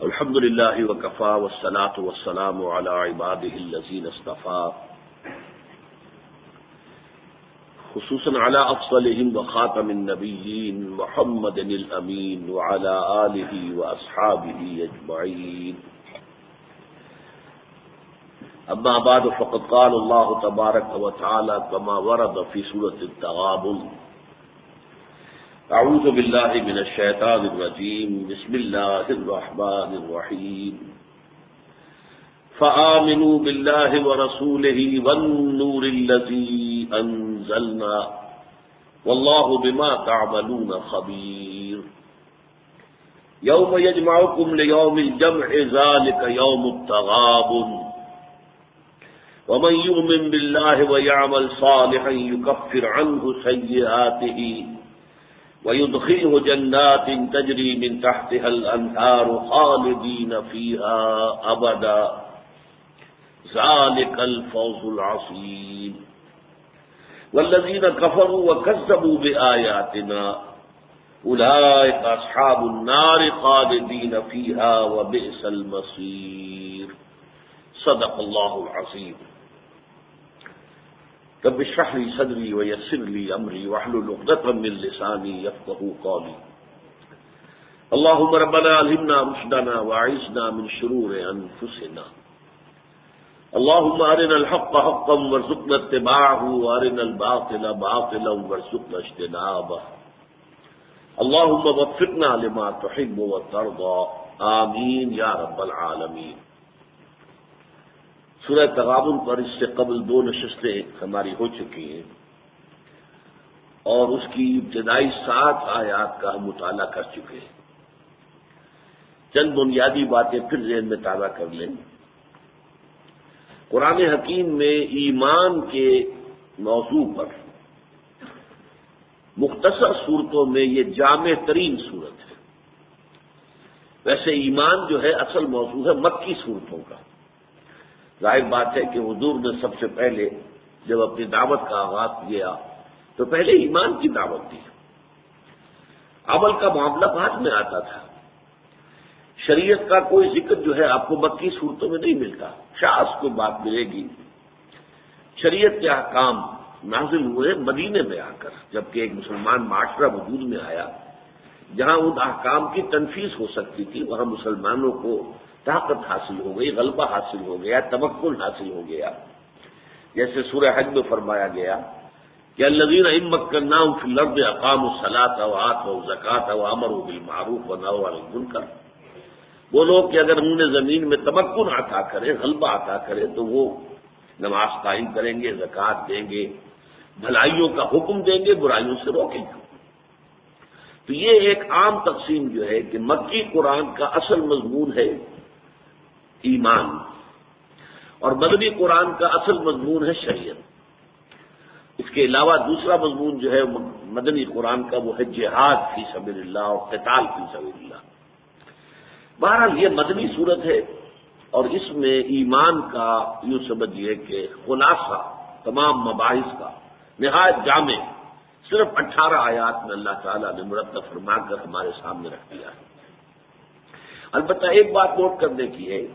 الحمد للہ وکفى والصلاة والسلام على عباده الذین اصطفى خصوصا على افضلهم وخاتم النبیین محمد الامین وعلى آلہ واصحابہ اجمعین. اما بعد فقد قال اللہ تبارک وتعالی كما ورد في سورة التغابن: اعوذ باللہ من الشیطان الرجیم بسم اللہ الرحمن الرحیم فآمنوا باللہ ورسولہ والنور الذی انزلنا واللہ بما تعملون خبیر. یوم یجمعکم لیوم الجمع ذلک یوم التغابن ومن یؤمن باللہ ویعمل صالحا یکفر عنہ سیئاتہ وَيُدْخِلْهُ جَنَّاتٍ تَجْرِي مِنْ تَحْتِهَا الْأَنْهَارُ خَالِدِينَ فِيهَا أَبَدًا ذَلِكَ الْفَوْزُ الْعَظِيمُ. وَالَّذِينَ كَفَرُوا وَكَذَّبُوا بِآيَاتِنَا أُولَئِكَ أَصْحَابُ النَّارِ خَالِدِينَ فِيهَا وَبِئْسَ الْمَصِيرُ. صدق اللہ العظیم. رب اشرح لي صدري ويسر لي امري واحلل عقدة من لساني يفقهوا قولي. اللهم ربنا الهمنا رشدنا واعصمنا من شرور انفسنا. اللهم ارنا الحق حقا وارزقنا اتباعه وارنا الباطل باطلا وارزقنا اجتنابه. اللهم وفقنا لما تحب وترضى. آمین یا رب العالمین. سورہ تغابن پر اس سے قبل 2 نشستیں ہماری ہو چکی ہیں اور اس کی ابتدائی 7 آیات کا ہم مطالعہ کر چکے ہیں. چند بنیادی باتیں پھر ذہن میں تازہ کر لیں. قرآن حکیم میں ایمان کے موضوع پر مختصر صورتوں میں یہ جامع ترین صورت ہے. ویسے ایمان جو ہے اصل موضوع ہے مکی صورتوں کا. ظاہر بات ہے کہ حضور نے سب سے پہلے جب اپنی دعوت کا آغاز کیا تو پہلے ایمان کی دعوت دی. عمل کا معاملہ بعد میں آتا تھا. شریعت کا کوئی ذکر جو ہے آپ کو مکی صورتوں میں نہیں ملتا. شاذ کوئی بات ملے گی. شریعت کے احکام نازل ہوئے مدینے میں آ کر، جبکہ ایک مسلمان معاشرہ وجود میں آیا جہاں ان احکام کی تنفیذ ہو سکتی تھی. وہاں مسلمانوں کو طاقت حاصل ہو گئی، غلبہ حاصل ہو گیا، تمکن حاصل ہو گیا. جیسے سورہ حج میں فرمایا گیا کہ الذین ان مکناہم فی الارض اقاموا الصلاۃ وآتوا الزکاۃ وامروا بالمعروف ونہوا عن المنکر. وہ لوگ کہ اگر انہوں نے زمین میں تمکن عطا کرے، غلبہ عطا کرے، تو وہ نماز قائم کریں گے، زکوٰۃ دیں گے، بھلائیوں کا حکم دیں گے، برائیوں سے روکیں گے. تو یہ ایک عام تقسیم جو ہے کہ مکی قرآن کا اصل مضمون ہے ایمان، اور مدنی قرآن کا اصل مضمون ہے شریعت. اس کے علاوہ دوسرا مضمون جو ہے مدنی قرآن کا وہ ہے جہاد فی سبیل اللہ اور قتال فی سبیل اللہ. بہرحال یہ مدنی صورت ہے اور اس میں ایمان کا یوں سمجھیے کہ خلاصہ تمام مباحث کا نہایت جامع صرف 18 آیات میں اللہ تعالیٰ نے مرتب فرما کر ہمارے سامنے رکھ دیا ہے. البتہ ایک بات نوٹ کرنے کی ہے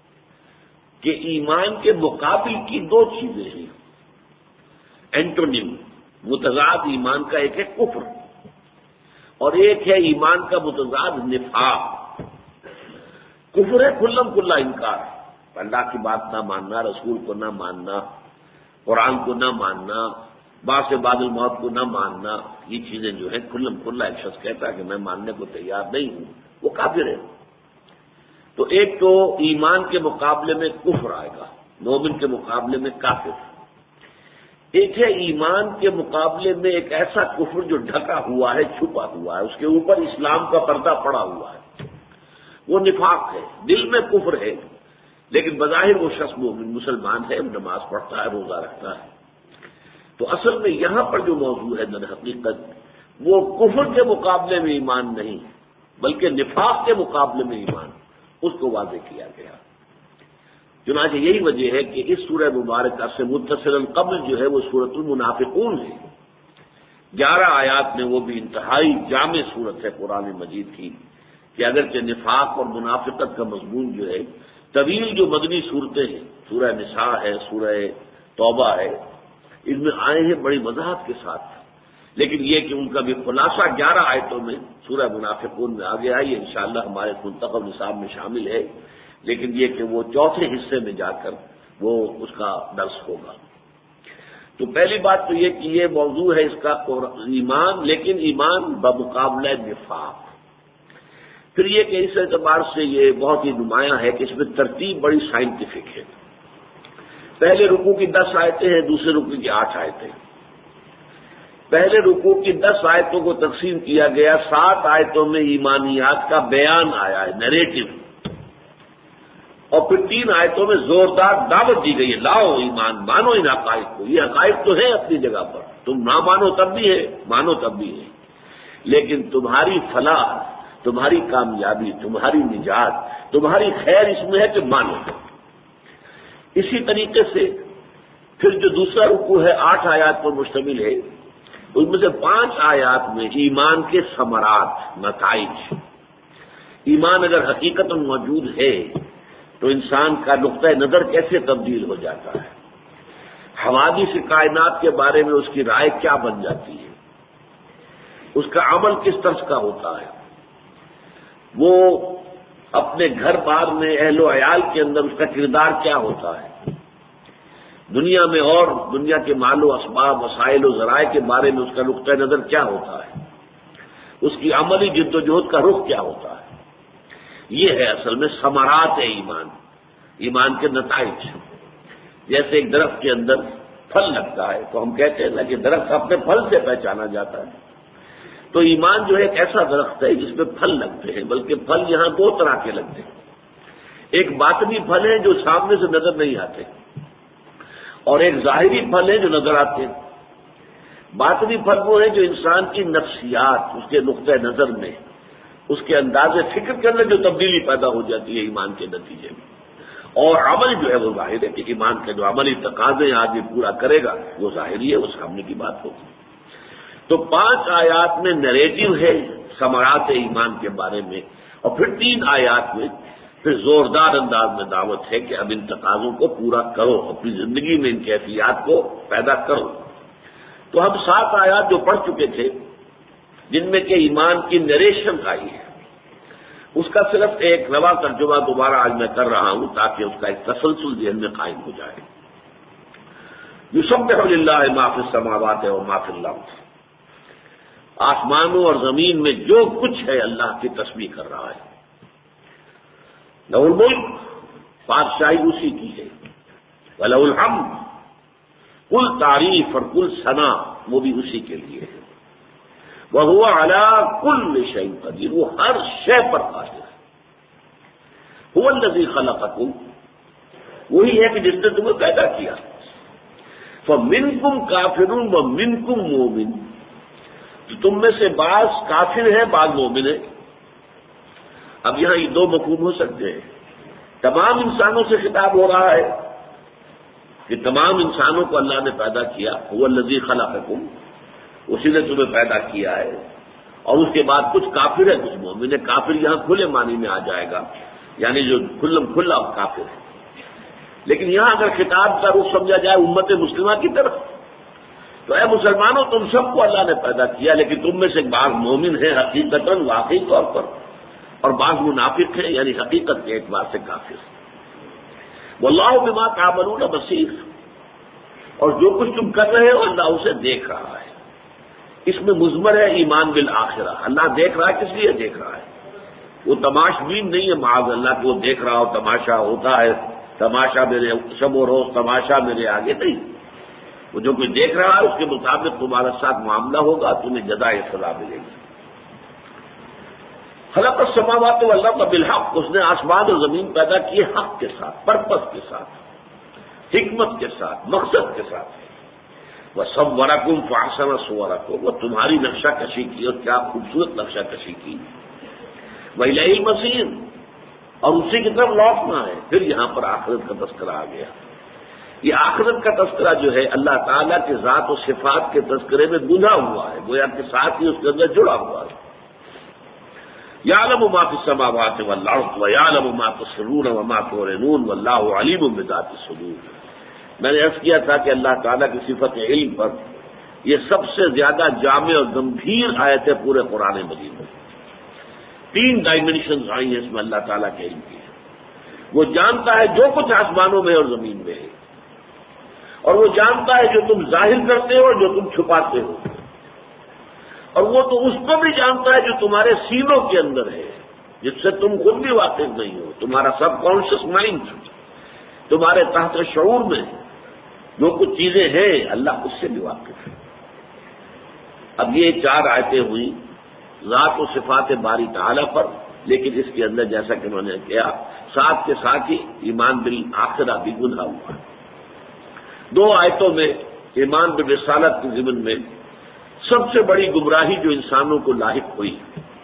کہ ایمان کے مقابل کی 2 چیزیں ہیں. اینٹونیم، متضاد ایمان کا ایک ہے کفر، اور ایک ہے ایمان کا متضاد نفاق. کفر ہے کھلم کھلا انکار، اللہ کی بات نہ ماننا، رسول کو نہ ماننا، قرآن کو نہ ماننا، بعث بعد الموت کو نہ ماننا. یہ چیزیں جو ہیں کھلم کھلا ایک شخص کہتا ہے کہ میں ماننے کو تیار نہیں ہوں، وہ کافر ہے. تو ایک تو ایمان کے مقابلے میں کفر آئے گا، مومن کے مقابلے میں کافر. ایک ہے ایمان کے مقابلے میں ایک ایسا کفر جو ڈھکا ہوا ہے، چھپا ہوا ہے، اس کے اوپر اسلام کا پردہ پڑا ہوا ہے، وہ نفاق ہے. دل میں کفر ہے لیکن بظاہر وہ شخص مومن مسلمان ہے، نماز پڑھتا ہے، روزہ رکھتا ہے. تو اصل میں یہاں پر جو موضوع ہے در حقیقت وہ کفر کے مقابلے میں ایمان نہیں بلکہ نفاق کے مقابلے میں ایمان، اس کو واضح کیا گیا. چنانچہ یہی وجہ ہے کہ اس سورہ مبارکہ سے متصلاً قبل جو ہے وہ سورۃ المنافقون ہے. 11 آیات میں وہ بھی انتہائی جامع صورت ہے قرآن مجید کی، کہ اگرچہ نفاق اور منافقت کا مضمون جو ہے طویل جو مدنی صورتیں ہیں، سورہ نساء ہے، سورہ توبہ ہے، ان میں آئے ہیں بڑی وضاحت کے ساتھ، لیکن یہ کہ ان کا بھی خلاصہ 11 آیتوں میں سورہ منافقون میں آ گیا ہے، یہ انشاءاللہ ہمارے منتخب نصاب میں شامل ہے، لیکن یہ کہ وہ چوتھے حصے میں جا کر وہ اس کا درس ہوگا۔ تو پہلی بات تو یہ کہ یہ موضوع ہے اس کا ایمان، لیکن ایمان بمقابلہ نفاق۔ پھر یہ کہ اس اعتبار سے یہ بہت ہی نمایاں ہے کہ اس میں ترتیب بڑی سائنٹیفک ہے۔ پہلے رکوع کی 10 آیتیں ہیں، دوسرے رکوع کی 8 آیتیں۔ پہلے رکوع کی 10 آیتوں کو تقسیم کیا گیا، 7 آیتوں میں ایمانیات کا بیان آیا ہے، نیریٹو، اور پھر 3 آیتوں میں زوردار دعوت دی گئی ہے، لاؤ ایمان، مانو ان حقائق کو، یہ حقائق تو ہے اپنی جگہ پر، تم نہ مانو تب بھی ہے، مانو تب بھی ہے، لیکن تمہاری فلاح، تمہاری کامیابی، تمہاری نجات، تمہاری خیر اس میں ہے کہ مانو۔ اسی طریقے سے پھر جو دوسرا رکوع ہے 8 آیات پر مشتمل ہے، ان میں سے 5 آیات میں ایمان کے ثمرات، نتائج۔ ایمان اگر حقیقت موجود ہے تو انسان کا نقطہ نظر کیسے تبدیل ہو جاتا ہے، حوادث کائنات کے بارے میں اس کی رائے کیا بن جاتی ہے، اس کا عمل کس طرح کا ہوتا ہے، وہ اپنے گھر بار میں اہل و عیال کے اندر اس کا کردار کیا ہوتا ہے، دنیا میں اور دنیا کے مال و اسباب، وسائل و ذرائع کے بارے میں اس کا نقطہ نظر کیا ہوتا ہے، اس کی عملی جد و جہد کا رخ کیا ہوتا ہے۔ یہ ہے اصل میں ثمرات ایمان، ایمان کے نتائج۔ جیسے ایک درخت کے اندر پھل لگتا ہے تو ہم کہتے ہیں نا کہ درخت اپنے پھل سے پہچانا جاتا ہے، تو ایمان جو ہے ایک ایسا درخت ہے جس میں پھل لگتے ہیں، بلکہ پھل یہاں 2 طرح کے لگتے ہیں، ایک باطنی پھل ہے جو سامنے سے نظر نہیں آتے، اور ایک ظاہری پھل ہے جو نظر آتے ہیں۔ باطنی پھل وہ ہے جو انسان کی نفسیات، اس کے نقطہ نظر میں، اس کے انداز فکر کے اندر جو تبدیلی پیدا ہو جاتی ہے ایمان کے نتیجے میں، اور عمل جو ہے وہ ظاہر ہے کہ ایمان کے جو عملی تقاضے آدمی پورا کرے گا وہ ظاہری ہے، اس سامنے کی بات ہوگی۔ تو 5 آیات میں نیریٹو ہے ثمرات ایمان کے بارے میں، اور پھر 3 آیات میں پھر زوردار انداز میں دعوت ہے کہ اب ان تقاضوں کو پورا کرو، اپنی زندگی میں ان کیفیات کو پیدا کرو۔ تو ہم 7 آیات جو پڑھ چکے تھے جن میں کہ ایمان کی نریشن آئی ہے، اس کا صرف ایک رواں ترجمہ دوبارہ آج میں کر رہا ہوں تاکہ اس کا ایک تسلسل ذہن میں قائم ہو جائے۔ یسبح للہ ما فی السماوات و ما فی الارض، آسمانوں اور زمین میں جو کچھ ہے اللہ کی تسبیح کر رہا ہے۔ لہ الملک، بادشاہی اسی کی ہے، ولہ الحمد، کل تعریف اور کل ثنا وہ بھی اسی کے لیے ہے، وہو علی کل شیء قدیر، وہ ہر شے پر قادر ہے۔ هو الذی خلقکم، وہی ہے کہ جس نے تمہیں پیدا کیا، فمنکم کافر ومنکم مومن، تو تم میں سے بعض کافر ہیں بعض مومن ہیں۔ اب یہاں یہ 2 مفہوم ہو سکتے ہیں، تمام انسانوں سے خطاب ہو رہا ہے کہ تمام انسانوں کو اللہ نے پیدا کیا، هو الذی خلقکم، اسی نے تمہیں پیدا کیا ہے، اور اس کے بعد کچھ کافر ہے کچھ مومن ہے۔ کافر یہاں کھلے معنی میں آ جائے گا، یعنی جو کھلا کافر ہے، لیکن یہاں اگر خطاب کا رخ سمجھا جائے امت مسلمہ کی طرف، تو اے مسلمانوں تم سب کو اللہ نے پیدا کیا، لیکن تم میں سے بعض مومن ہیں حقیقتاً واقعی طور پر، اور بعض منافق ہیں یعنی حقیقت کے اعتبار سے کافر۔ واللہ بما تعملون بصیر، اور جو کچھ تم کر رہے ہو اللہ اسے دیکھ رہا ہے۔ اس میں مضمر ہے ایمان بالآخرہ، اللہ دیکھ رہا ہے، کس لیے دیکھ رہا ہے؟ وہ تماش بین نہیں ہے معاذ اللہ کہ وہ دیکھ رہا ہو، تماشا ہوتا ہے، تماشا میرے شب و روز تماشا میرے آگے، نہیں، وہ جو کوئی دیکھ رہا ہے اس کے مطابق تمہارے ساتھ معاملہ ہوگا، تمہیں جزائے سزا ملے گی۔ خلق السماوات والارض بالحق، اس نے آسمان اور زمین پیدا کیے حق کے ساتھ، پرپس کے ساتھ، حکمت کے ساتھ، مقصد کے ساتھ۔ وَصَوَّرَكُمْ فَأَحْسَنَ صُوَرَكُمْ، وہ تمہاری نقشہ کشی کی اور کیا خوبصورت نقشہ کشی کی۔ وَإِلَيْهِ الْمَصِيرُ، اور اسی کی طرف لوٹنا ہے۔ پھر یہاں پر آخرت کا تذکرہ آ گیا۔ یہ آخرت کا تذکرہ جو ہے اللہ تعالیٰ کے ذات و صفات کے تذکرے میں گناہ ہوا ہے، گویا کہ ساتھ ہی اس کے اندر جڑا ہوا ہے۔ یعلم ما فی السماوات والارض ویعلم ما تسرون وما تعلنون واللہ علیم بذات الصدور۔ میں نے عرض کیا تھا کہ اللہ تعالیٰ کی صفت علم پر یہ سب سے زیادہ جامع اور گمبھیر آیت ہے پورے قرآن مجید میں۔ 3 ڈائمینشنز آئی ہیں اس میں اللہ تعالیٰ کے علم کی۔ وہ جانتا ہے جو کچھ آسمانوں میں اور زمین میں ہے، اور وہ جانتا ہے جو تم ظاہر کرتے ہو اور جو تم چھپاتے ہو، اور وہ تو اس کو بھی جانتا ہے جو تمہارے سینوں کے اندر ہے، جس سے تم خود بھی واقف نہیں ہو۔ تمہارا سب کانشیس مائنڈ، تمہارے تحت شعور میں جو کچھ چیزیں ہیں اللہ اس سے بھی واقف ہے۔ اب یہ 4 آیتیں ہوئی ذات و صفات باری تعالیٰ پر، لیکن اس کے اندر جیسا کہ میں نے کہا ساتھ کے ساتھ ہی ایمان بالآخرہ بھی گناہ ہوا۔ 2 آیتوں میں ایمان بالرسالت کے ضمن میں سب سے بڑی گمراہی جو انسانوں کو لاحق ہوئی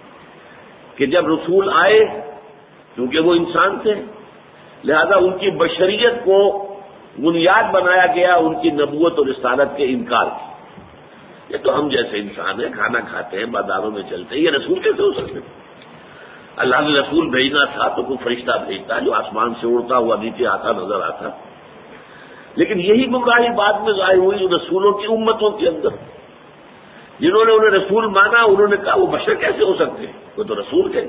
کہ جب رسول آئے، کیونکہ وہ انسان تھے لہذا ان کی بشریت کو بنیاد بنایا گیا ان کی نبوت اور رسالت کے انکار کی۔ یہ تو ہم جیسے انسان ہیں، کھانا کھاتے ہیں، بازاروں میں چلتے ہیں، یہ رسول کیسے ہو سکتے؟ اللہ نے رسول بھیجنا تھا تو کوئی فرشتہ بھیجتا جو آسمان سے اڑتا ہوا نیچے آتا نظر آتا۔ لیکن یہی گمراہی بعد میں ظاہر ہوئی ان رسولوں کی امتوں کے اندر، جنہوں نے انہیں رسول مانا انہوں نے کہا وہ بشر کیسے ہو سکتے ہیں، وہ تو رسول تھے۔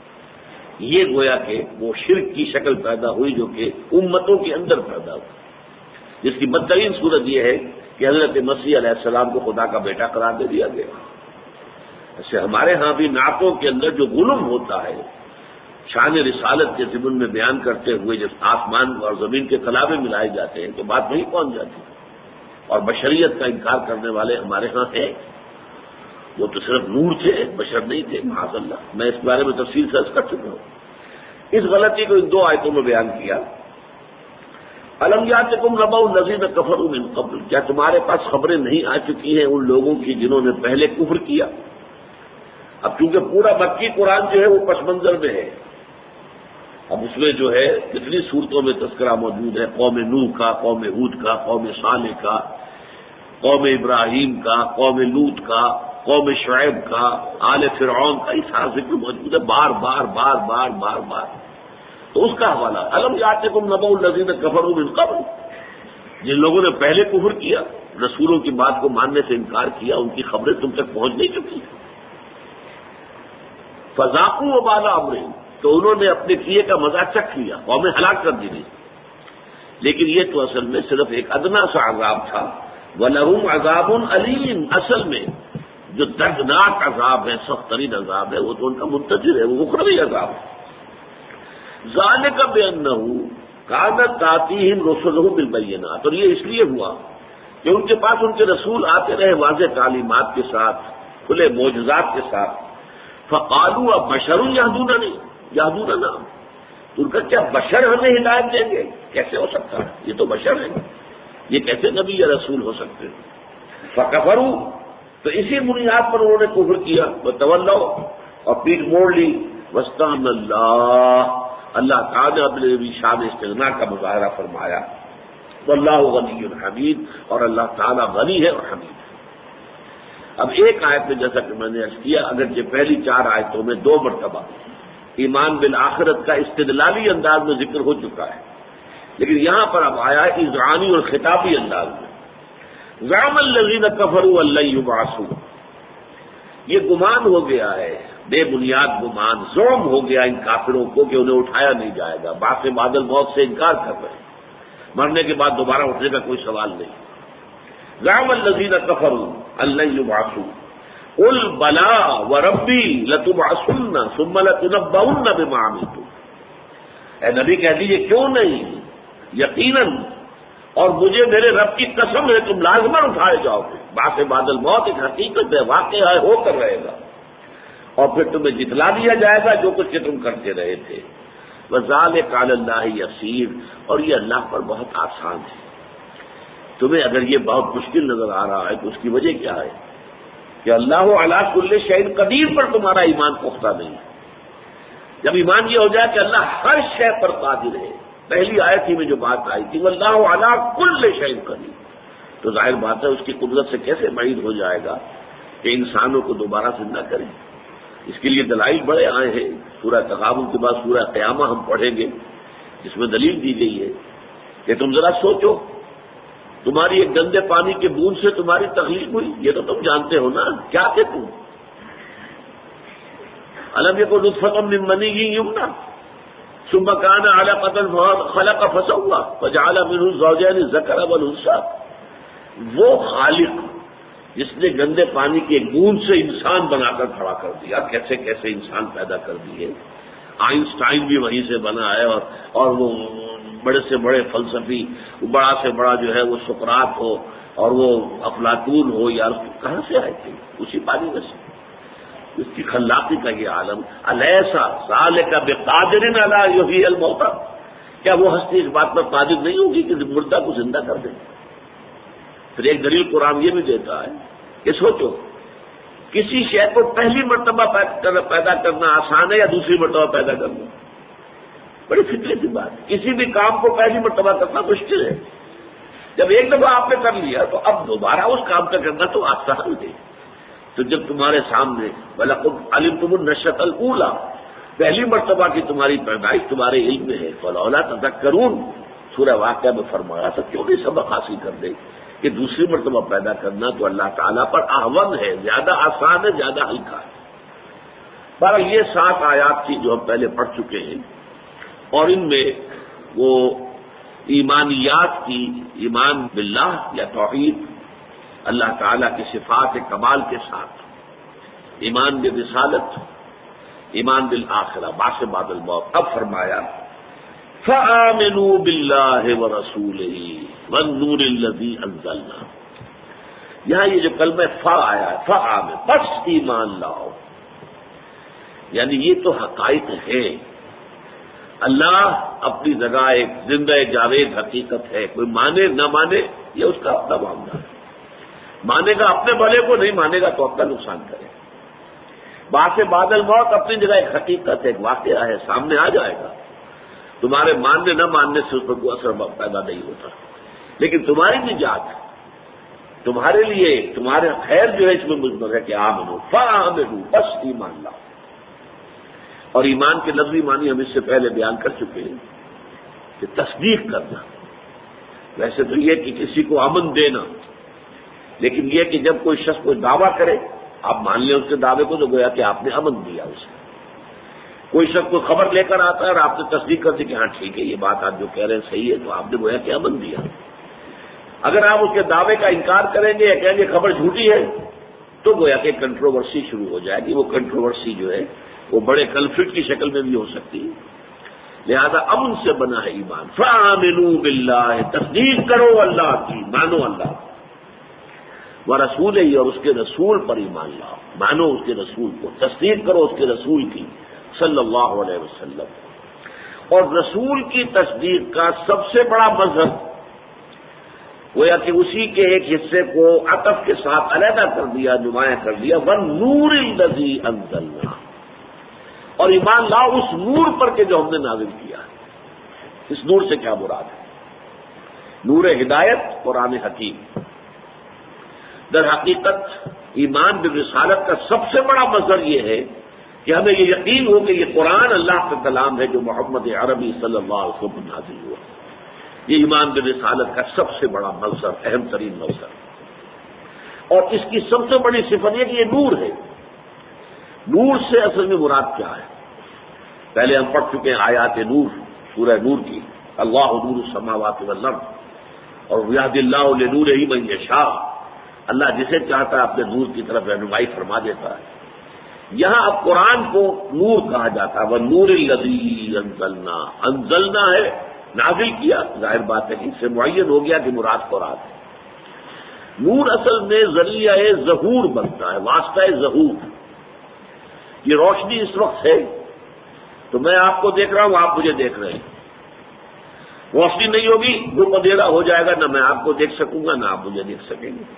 یہ گویا کہ وہ شرک کی شکل پیدا ہوئی جو کہ امتوں کے اندر پیدا ہوئی، جس کی بدترین صورت یہ ہے کہ حضرت مسیح علیہ السلام کو خدا کا بیٹا قرار دے دیا گیا۔ ایسے ہمارے ہاں بھی نعتوں کے اندر جو غلم ہوتا ہے شان رسالت کے ضمن میں بیان کرتے ہوئے جب آسمان اور زمین کے کلابے ملائے جاتے ہیں تو بات وہیں پہنچ جاتی ہے، اور بشریت کا انکار کرنے والے ہمارے ہاں ہیں۔ وہ تو صرف نور تھے، بشر نہیں تھے، معاذ اللہ۔ میں اس بارے میں تفصیل سے عرض کر چکا ہوں۔ اس غلطی کو ان 2 آیتوں میں بیان کیا۔ الم یاتکم نبأ الذین کفروا من قبل، کیا تمہارے پاس خبریں نہیں آ چکی ہیں ان لوگوں کی جنہوں نے پہلے کفر کیا؟ اب چونکہ پورا مکی قرآن جو ہے وہ پس منظر میں ہے، اب اس میں جو ہے کتنی صورتوں میں تذکرہ موجود ہے، قوم نوح کا، قوم ہود کا، قوم صالح کا، قوم ابراہیم کا، قوم لوط کا، قوم شعیب کا، آل فرعون کا، یہ سارا ذکر موجود ہے بار بار بار بار بار بار۔ تو اس کا حوالہ الم یاتکم نبأ الذین کفروا من قبل، جن لوگوں نے پہلے کفر کیا، رسولوں کی بات کو ماننے سے انکار کیا، ان کی خبریں تم تک پہنچ نہیں چکی، فذاقوا وبال امرہم، تو انہوں نے اپنے کیے کا مزہ چکھ لیا، قومیں ہلاک کر دی گئی۔ لیکن یہ تو اصل میں صرف ایک ادنا سا عذاب تھا، وَلَهُمْ عَذَابٌ أَلِيمٌ، اصل میں جو دردناک عذاب ہے، سخت ترین عذاب ہے، وہ تو ان کا منتظر ہے، وہ اخروی عذاب ہے۔ ذَلِكَ بِأَنَّهُ كَانَتْ تَأْتِيهِمْ رُسُلُهُم بِالْبَيِّنَاتِ، اور یہ اس لیے ہوا کہ ان کے پاس ان کے رسول آتے رہے واضح تعلیمات کے ساتھ، کھلے معجزات کے ساتھ۔ فَقَالُوا أَبَشَرٌ يَهْدُونَنَا، تو ان کا کیا بشر ہمیں ہدایت دیں گے؟ کیسے ہو سکتا ہے، یہ تو بشر ہیں، یہ کیسے نبی یا رسول ہو سکتے ہیں؟ فَكَفَرُوا، تو اسی بنیاد پر انہوں نے کفر کیا، وَتَوَلَّوْا، اور پیٹھ موڑ لی، وَاسْتَغْنَى اللَّهُ، اللہ تعالیٰ اپنے شان استغنا کا مظاہرہ فرمایا، وَاللَّهُ غَنِيٌّ حَمِيدٌ، اور اللہ تعالیٰ غنی ہے اور حمید ہے۔ اب ایک آیت میں جیسا کہ میں نے عرض کیا، اگرچہ پہلی 4 آیتوں میں 2 مرتبہ ایمان بالآخرت کا استدلالی انداز میں ذکر ہو چکا ہے، لیکن یہاں پر اب آیا ہے اذعانی اور خطابی انداز میں۔ زعم الذین کفروا ان لن یبعثوا، یہ گمان ہو گیا ہے، بے بنیاد گمان، زعم ہو گیا ان کافروں کو کہ انہیں اٹھایا نہیں جائے گا، بعث بعد الموت سے انکار کر رہے ہیں، مرنے کے بعد دوبارہ اٹھنے کا کوئی سوال نہیں۔ زعم الذین کفروا ان لن یبعثوا قل بلا وربی لتبعثن ثم لتنبؤن بما عملتم، اے نبی کہہ دیجیے کیوں نہیں، یقیناً اور مجھے میرے رب کی قسم ہے تم لازماً اٹھائے جاؤ گے، بعث بعد الموت ایک حقیقت ہے، واقعہ ہے، ہو کر رہے گا، اور پھر تمہیں جتلا دیا جائے گا جو کچھ کہ تم کرتے رہے تھے۔ وَذَلِكَ عَلَى اللَّهِ يَسِيرٌ، اور یہ اللہ پر بہت آسان ہے۔ تمہیں اگر یہ بہت مشکل نظر آ رہا ہے تو اس کی وجہ کیا ہے کہ اللہ علی کل شیء قدیر پر تمہارا ایمان پختہ نہیں ہے۔ جب ایمان یہ ہو جائے کہ اللہ ہر شے پر قادر ہے، پہلی آیت ہی میں جو بات آئی تھی واللہ علی کل شیء قدیر، تو ظاہر بات ہے اس کی قدرت سے کیسے بعید ہو جائے گا کہ انسانوں کو دوبارہ زندہ کرے۔ اس کے لیے دلائل بڑے آئے ہیں. سورہ تغابن کے بعد سورہ قیامہ ہم پڑھیں گے جس میں دلیل دی گئی ہے کہ تم ذرا سوچو، تمہاری ایک گندے پانی کے بوند سے تمہاری تخلیق ہوئی، یہ تو تم جانتے ہو نا. کیا تھے تم؟ الم یکن نطفۃ من منی یمنی ثم کان علقۃ خلق فسوی فجعل منه الزوجین الذکر والانثی. وہ خالق جس نے گندے پانی کے ایک بوند سے انسان بنا کر کھڑا کر دیا، کیسے کیسے انسان پیدا کر دیے. آئنسٹائن بھی وہیں سے بنا ہے، اور وہ بڑے سے بڑے فلسفی، بڑا سے بڑا جو ہے وہ سقراط ہو اور وہ افلاطون ہو، یار کہاں سے آئے تھے؟ اسی پانی میں سے. اس کی خلاقی کا یہ عالم. الیسا ذالک بقادر علی یحیی الموتى، کیا وہ ہستی اس بات پر قادر نہیں ہوگی کہ مردہ کو زندہ کر دے؟ پھر ایک دلیل قرآن یہ بھی دیتا ہے کہ سوچو، کسی شے کو پہلی مرتبہ پیدا کرنا آسان ہے یا دوسری مرتبہ پیدا کرنا؟ بڑی فطری سی بات ہے. کسی بھی کام کو پہلی مرتبہ کرنا مشکل ہے. جب ایک دفعہ آپ نے کر لیا تو اب دوبارہ اس کام کا کرنا تو آسان ہے. تو جب تمہارے سامنے وَلَقَدْ عَلِمْتُمُ النَّشْأَةَ الْأُولَىٰ، پہلی مرتبہ کی تمہاری پیدائش تمہارے علم میں ہے، فَلَوْلَا تَذَكَّرُونَ. سورہ واقعہ میں فرمایا تھا کیوں نہیں سبق حاصل کر دے کہ دوسری مرتبہ پیدا کرنا تو اللہ تعالیٰ پر اہون ہے، زیادہ آسان ہے، زیادہ ہلکا ہے. بہرحال یہ 7 آیات تھی جو ہم پہلے پڑھ چکے ہیں، اور ان میں وہ ایمانیات کی، ایمان باللہ یا توحید، اللہ تعالیٰ کی صفات کمال کے ساتھ، ایمان برسالت، ایمان بالآخرہ، بعث بعد الموت. اب فرمایا فآمنوا باللہ ورسولہ والنور الذی انزلنا. یہاں یہ جو کلمہ فا آیا ہے، فآمن، بس ایمان لاؤ، یعنی یہ تو حقائق ہے. اللہ اپنی جگہ ایک زندہ جاوید حقیقت ہے. کوئی مانے نہ مانے یہ اس کا اپنا معاملہ ہے. مانے گا اپنے بھلے کو، نہیں مانے گا تو اپنا نقصان کرے. بعث بعد الموت اپنی جگہ ایک حقیقت ہے، ایک واقعہ ہے، سامنے آ جائے گا. تمہارے ماننے نہ ماننے سے اس پر کوئی اثر پیدا نہیں ہوتا، لیکن تمہاری نجات، تمہارے لیے تمہارے خیر جو ہے اس میں مضمر ہے کہ آمنو فآمنو، بس ایمان لاؤ. اور ایمان کے لفظی معنی ہم اس سے پہلے بیان کر چکے ہیں کہ تصدیق کرنا. ویسے تو یہ کہ کسی کو امن دینا، لیکن یہ کہ جب کوئی شخص کوئی دعویٰ کرے آپ مان لیں اس کے دعوے کو، تو گویا کہ آپ نے امن دیا اسے. کوئی شخص کوئی خبر لے کر آتا ہے اور آپ نے تصدیق کر دی کہ ہاں ٹھیک ہے یہ بات آپ جو کہہ رہے ہیں صحیح ہے، تو آپ نے گویا کہ امن دیا. اگر آپ اس کے دعوے کا انکار کریں گے یا کہیں گے خبر جھوٹی ہے، تو گویا کہ کنٹروورسی شروع ہو جائے گی. وہ کنٹروورسی جو ہے وہ بڑے کنفلکٹ کی شکل میں بھی ہو سکتی ہے. لہذا امن سے بنا ہے ایمان. فآمنوا باللہ، تصدیق کرو اللہ کی، مانو اللہ ورسولہ، اور اس کے رسول پر ایمان لاؤ. مانو اس کے رسول کو، تصدیق کرو اس کے رسول کی صلی اللہ علیہ وسلم. اور رسول کی تصدیق کا سب سے بڑا مظہر گویا کہ اسی کے ایک حصے کو عطف کے ساتھ علیحدہ کر دیا، نمایاں کر دیا، وَالنُّورِ الَّذِی أَنزَلْنَا، اور ایمان لاؤ اس نور پر کہ جو ہم نے نازل کیا ہے. اس نور سے کیا مراد ہے؟ نور ہدایت، قرآن حکیم. در حقیقت ایمان بالرسالت کا سب سے بڑا مظہر یہ ہے کہ ہمیں یہ یقین ہو کہ یہ قرآن اللہ کا کلام ہے جو محمد عربی صلی اللہ علیہ وسلم نازل ہوا. یہ ایمان بالرسالت کا سب سے بڑا مظہر، اہم ترین مظہر. اور اس کی سب سے بڑی صفت یہ کہ یہ نور ہے. نور سے اصل میں مراد کیا ہے؟ پہلے ہم پڑھ چکے ہیں آیات نور، سورہ نور کی، اللہ نور السماوات والارض، اور یہدی اللہ لنورہ من یشاء، اللہ جسے چاہتا ہے اپنے نور کی طرف رہنمائی فرما دیتا ہے. یہاں اب قرآن کو نور کہا جاتا ہے. وَالنُّورِ الَّذِی أَنزَلْنَا، انزلنا ہے نازل کیا، ظاہر بات ہے کہ اس سے معین ہو گیا کہ مراد قرآن ہے. نور اصل میں ذریعہ ظہور بنتا ہے، واسطہ ظہور. یہ روشنی اس وقت ہے تو میں آپ کو دیکھ رہا ہوں، آپ مجھے دیکھ رہے ہیں. روشنی نہیں ہوگی، گھر اندھیرا ہو جائے گا، نہ میں آپ کو دیکھ سکوں گا نہ آپ مجھے دیکھ سکیں گے.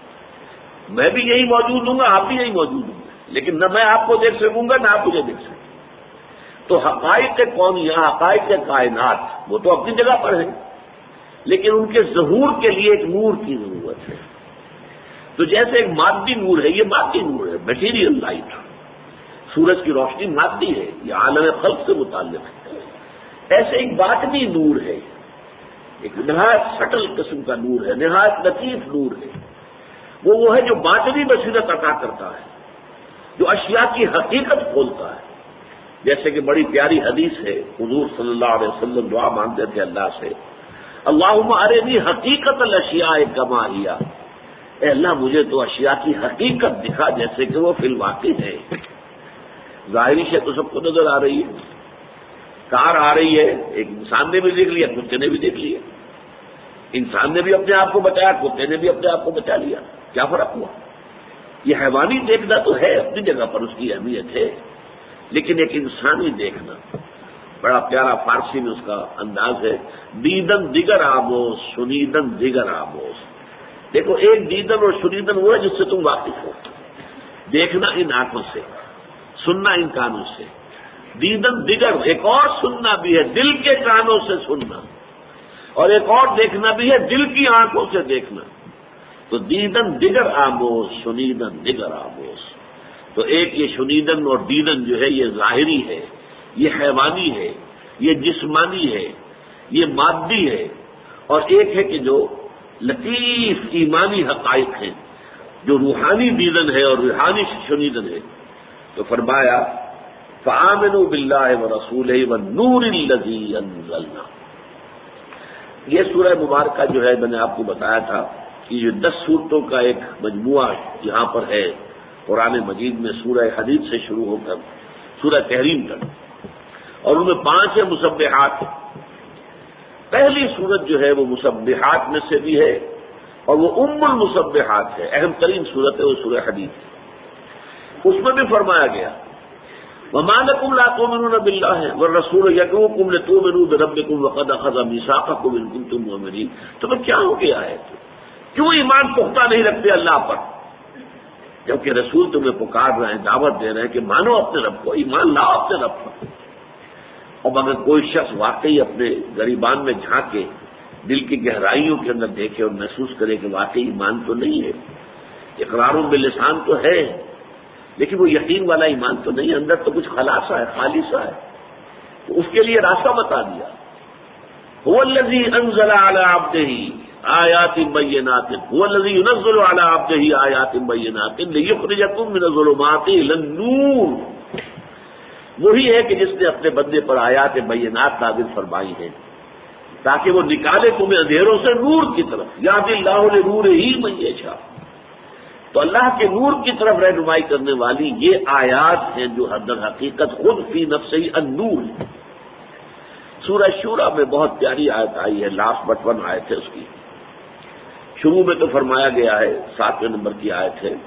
میں بھی یہی موجود ہوں گا، آپ بھی یہی موجود ہوں گے، لیکن نہ میں آپ کو دیکھ سکوں گا نہ آپ مجھے دیکھ سکیں گے. تو حقائق کونیہ، حقائق کائنات وہ تو اپنی جگہ پر ہیں، لیکن ان کے ظہور کے لیے ایک نور کی ضرورت ہے. تو جیسے ایک مادی نور ہے، یہ مادی نور ہے، میٹیریل لائٹ، سورج کی روشنی مادی ہے، یہ عالم خلق سے متعلق ہے۔ ایسے ایک باطنی نور ہے، ایک نہایت سٹل قسم کا نور ہے، نہایت لطیف نور ہے، وہ ہے جو باطنی بصیرت عطا کرتا ہے، جو اشیاء کی حقیقت کھولتا ہے۔ جیسے کہ بڑی پیاری حدیث ہے، حضور صلی اللہ علیہ وسلم دعا مانگتے تھے اللہ سے، اللہم ارنی حقیقت الاشیاء کما ہی، اے اللہ مجھے تو اشیاء کی حقیقت دکھا جیسے کہ وہ فی الواقع ہے۔ ظاہری شے تو سب کو نظر آ رہی ہے، کار آ رہی ہے، ایک انسان نے بھی دیکھ لیا، کتے نے بھی دیکھ لیا، انسان نے بھی اپنے آپ کو بچایا، کتے نے بھی اپنے آپ کو بچا لیا، کیا فرق ہوا؟ یہ حیوانی دیکھنا تو ہے اپنی جگہ پر، اس کی اہمیت ہے، لیکن ایک انسانی دیکھنا، بڑا پیارا فارسی میں اس کا انداز ہے، دیدن دیگر آموز سنیدن دیگر آموز۔ دیکھو ایک دیدن اور سنیدن وہ ہے جس سے تم واقف ہو، دیکھنا ان آنکھوں سے، سننا ان کانوں سے، دیدن دیگر ایک اور سننا بھی ہے، دل کے کانوں سے سننا، اور ایک اور دیکھنا بھی ہے، دل کی آنکھوں سے دیکھنا۔ تو دیدن دیگر آموز سنیدن دیگر آموز، تو ایک یہ شنیدن اور دیدن جو ہے یہ ظاہری ہے، یہ حیوانی ہے، یہ جسمانی ہے، یہ مادی ہے، اور ایک ہے کہ جو لطیف ایمانی حقائق ہیں، جو روحانی دیدن ہے اور روحانی شنیدن ہے۔ تو فرمایا فآمنوا باللہ ورسولہ والنور الذی انزلنا۔ یہ سورہ مبارکہ جو ہے میں نے آپ کو بتایا تھا کہ یہ 10 صورتوں کا ایک مجموعہ یہاں پر ہے قرآن مجید میں، سورہ حدید سے شروع ہو کر سورہ تحریم تک، اور ان میں 5 مسبحات۔ پہلی سورت جو ہے وہ مسبحات میں سے بھی ہے، اور وہ ام المسبحات ہے، اہم ترین سورت ہے وہ سورہ حدید۔ اس میں بھی فرمایا گیا وَمَا لَكُمْ لَا تُؤْمِنُونَ بِاللَّهِ وَالرَّسُولُ يَدْعُوكُمْ لِتُؤْمِنُوا بِرَبِّكُمْ وَقَدْ أَخَذَ مِيثَاقَكُمْ إِن كُنتُم مُّؤْمِنِينَ۔ تمہیں کیا ہو گیا ہے؟ کیوں ایمان پختہ نہیں رکھتے اللہ پر، جبکہ رسول تمہیں پکار رہے ہیں، دعوت دے رہے ہیں کہ مانو اپنے رب کو، ایمان لاؤ اپنے رب پر۔ اب اگر کوئی شخص واقعی اپنے گریبان میں جھانکے، دل کی گہرائیوں کے اندر دیکھے اور محسوس کرے کہ واقعی ایمان تو نہیں ہے، اقرار باللسان تو ہے لیکن وہ یقین والا ایمان تو نہیں، اندر تو کچھ خلاصہ ہے، خالصہ ہے، تو اس کے لیے راستہ بتا دیا۔ هو الذی انزل علی عبدہ آیات بینات، هو الذی ينزل علی عبدہ آیات بینات لیخرجکم من الظلمات الی النور۔ وہی ہے کہ جس نے اپنے بندے پر آیات بینات نازل فرمائی ہیں تاکہ وہ نکالے تمہیں اندھیروں سے نور کی طرف، یہد اللہ لنورہ من یشاء۔ تو اللہ کے نور کی طرف رہنمائی کرنے والی یہ آیات ہیں جو در حقیقت خود فی نفسہ النور۔ سورہ شورى میں بہت پیاری آیت آئی ہے، لاسٹ بٹ 1 آیت ہے اس کی، شروع میں تو فرمایا گیا ہے، 7ویں نمبر کی آیت ہے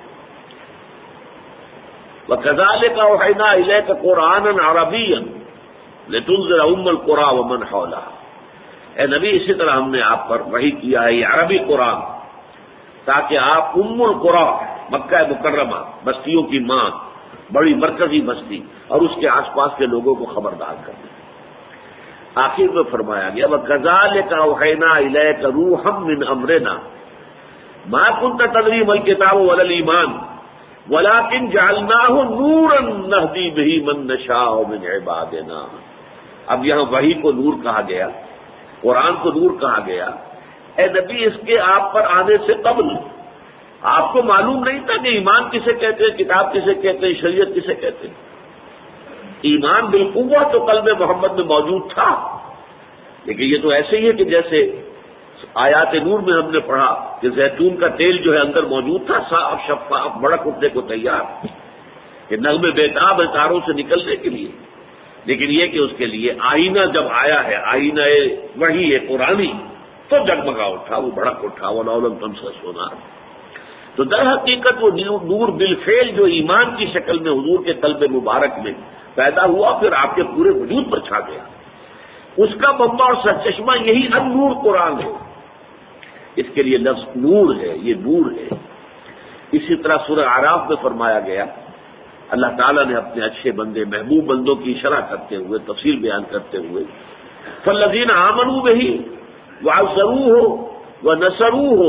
وَكَذَلِكَ أَوْحَيْنَا إِلَيْكَ قُرْآنًا عَرَبِيًّا لِتُنذِرَ أُمَّ الْقُرَىٰ وَمَنْ حَوْلَهَا۔ اے نبی اسی طرح ہم نے آپ پر وحی کیا ہے یہ عربی قرآن تاکہ آپ ام القریٰ، مکہ مکرمہ، بستیوں کی ماں، بڑی مرکزی بستی اور اس کے آس پاس کے لوگوں کو خبردار کر دیں۔ آخر میں فرمایا گیا وَكَذَلِكَ أَوْحَيْنَا إِلَيْكَ رُوحًا مِّنْ أَمْرِنَا مَا كُنتَ تَدْرِي مَا الْكِتَابُ وَلَا الْإِيمَانُ وَلَٰكِن جَعَلْنَاهُ نُورًا نَّهْدِي بِهِ مَن نَّشَاءُ مِنْ عِبَادِنَا۔ اب یہاں وحی کو نور کہا گیا، قرآن کو نور کہا گیا۔ اے نبی اس کے آپ پر آنے سے قبل آپ کو معلوم نہیں تھا کہ ایمان کسے کہتے ہیں، کتاب کسے کہتے ہیں، شریعت کسے کہتے ہیں۔ ایمان بالقوہ تو قلب محمد میں موجود تھا، لیکن یہ تو ایسے ہی ہے کہ جیسے آیات نور میں ہم نے پڑھا کہ زیتون کا تیل جو ہے اندر موجود تھا، صاف شفاف، بڑک اٹھنے کو تیار، کہ نغمے بیتاب ہے تاروں سے نکلنے کے لیے، لیکن یہ کہ اس کے لیے آئینہ جب آیا ہے، آئینہ وحی ہے قرآنی، تو جگمگا اٹھا، وہ بھڑک اٹھا، وہ لولم تم سے سونا۔ تو در حقیقت وہ نور بالفعل جو ایمان کی شکل میں حضور کے قلب مبارک میں پیدا ہوا، پھر آپ کے پورے وجود پر چھا گیا۔ اس کا منبع اور سرچشمہ یہی النور قرآن ہے، اس کے لیے لفظ نور ہے، یہ نور ہے۔ اسی طرح سورہ اعراف میں فرمایا گیا، اللہ تعالیٰ نے اپنے اچھے بندے محبوب بندوں کی شرح کرتے ہوئے، تفصیل بیان کرتے ہوئے فالذین آمنوا بہ وعزروہ ونصروہ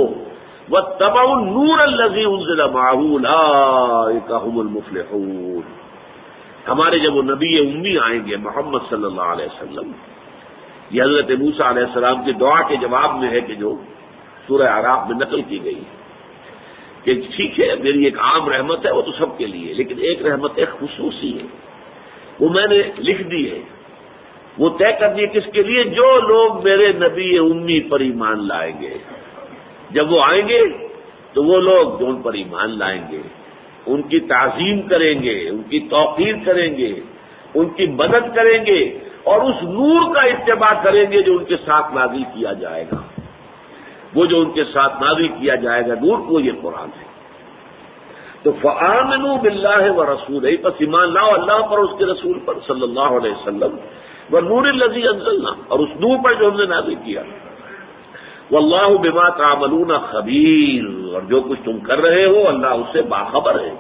واتبعوا النور الذی انزل معہ اولئک هم المفلحون۔ ہمارے جب وہ نبی امی آئیں گے محمد صلی اللہ علیہ وسلم، یہ حضرت موسیٰ علیہ السلام کی دعا کے جواب میں ہے کہ جو سورہ اعراف میں نقل کی گئی کہ ٹھیک ہے میری ایک عام رحمت ہے وہ تو سب کے لیے، لیکن ایک رحمت ایک خصوصی ہے، وہ میں نے لکھ دی ہے، وہ طے کر دی کس کے لیے؟ جو لوگ میرے نبی امی پر ایمان لائیں گے، جب وہ آئیں گے تو وہ لوگ جو ان پر ایمان لائیں گے ان کی تعظیم کریں گے، ان کی توقیر کریں گے، ان کی مدد کریں گے اور اس نور کا اتباع کریں گے جو ان کے ساتھ نازل کیا جائے گا۔ وہ جو ان کے ساتھ نازل کیا جائے گا نور، وہ یہ قرآن ہے۔ تو فآمنوا باللہ ورسولہ، پس ایمان لاؤ اللہ پر اور اس کے رسول پر صلی اللہ علیہ وسلم، والنور الذی انزلنا، اور اس نور پر جو ہم نے نازل کیا۔ واللہ بما تعملون خبیر، اور جو کچھ تم کر رہے ہو اللہ اس سے باخبر ہے۔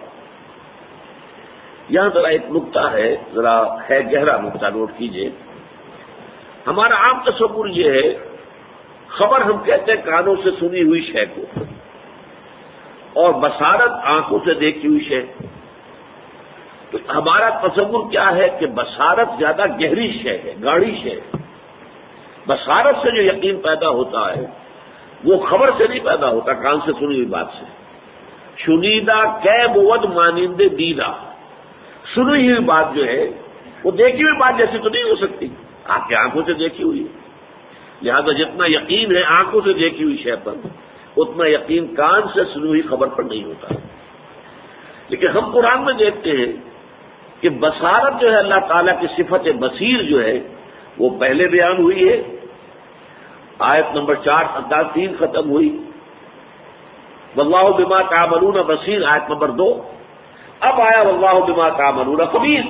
یہاں ذرا ایک نقطہ ہے، ذرا ہے گہرا نقطہ، نوٹ کیجئے۔ ہمارا عام تصور یہ ہے، خبر ہم کہتے ہیں کانوں سے سنی ہوئی شے کو، اور بصارت آنکھوں سے دیکھی ہوئی شے۔ تو ہمارا تصور کیا ہے کہ بصارت زیادہ گہری شے ہے، گاڑھی شے ہے۔ بصارت سے جو یقین پیدا ہوتا ہے وہ خبر سے نہیں پیدا ہوتا، کان سے سنی ہوئی بات سے۔ شنیدہ کہ بود مانند دیدہ، سنی ہوئی بات جو ہے وہ دیکھی ہوئی بات جیسی تو نہیں ہو سکتی، آپ کی آنکھوں سے دیکھی ہوئی ہے۔ لہذا جتنا یقین ہے آنکھوں سے دیکھی ہوئی شے پر، اتنا یقین کان سے سنی ہوئی خبر پر نہیں ہوتا۔ لیکن ہم قرآن میں دیکھتے ہیں کہ بصارت جو ہے اللہ تعالیٰ کی صفت بصیر جو ہے وہ پہلے بیان ہوئی ہے، آیت نمبر 4 ختم ہوئی، واللہ بما تعملون بصیر آیت نمبر 2، اب آیا واللہ بما تعملون خبیر،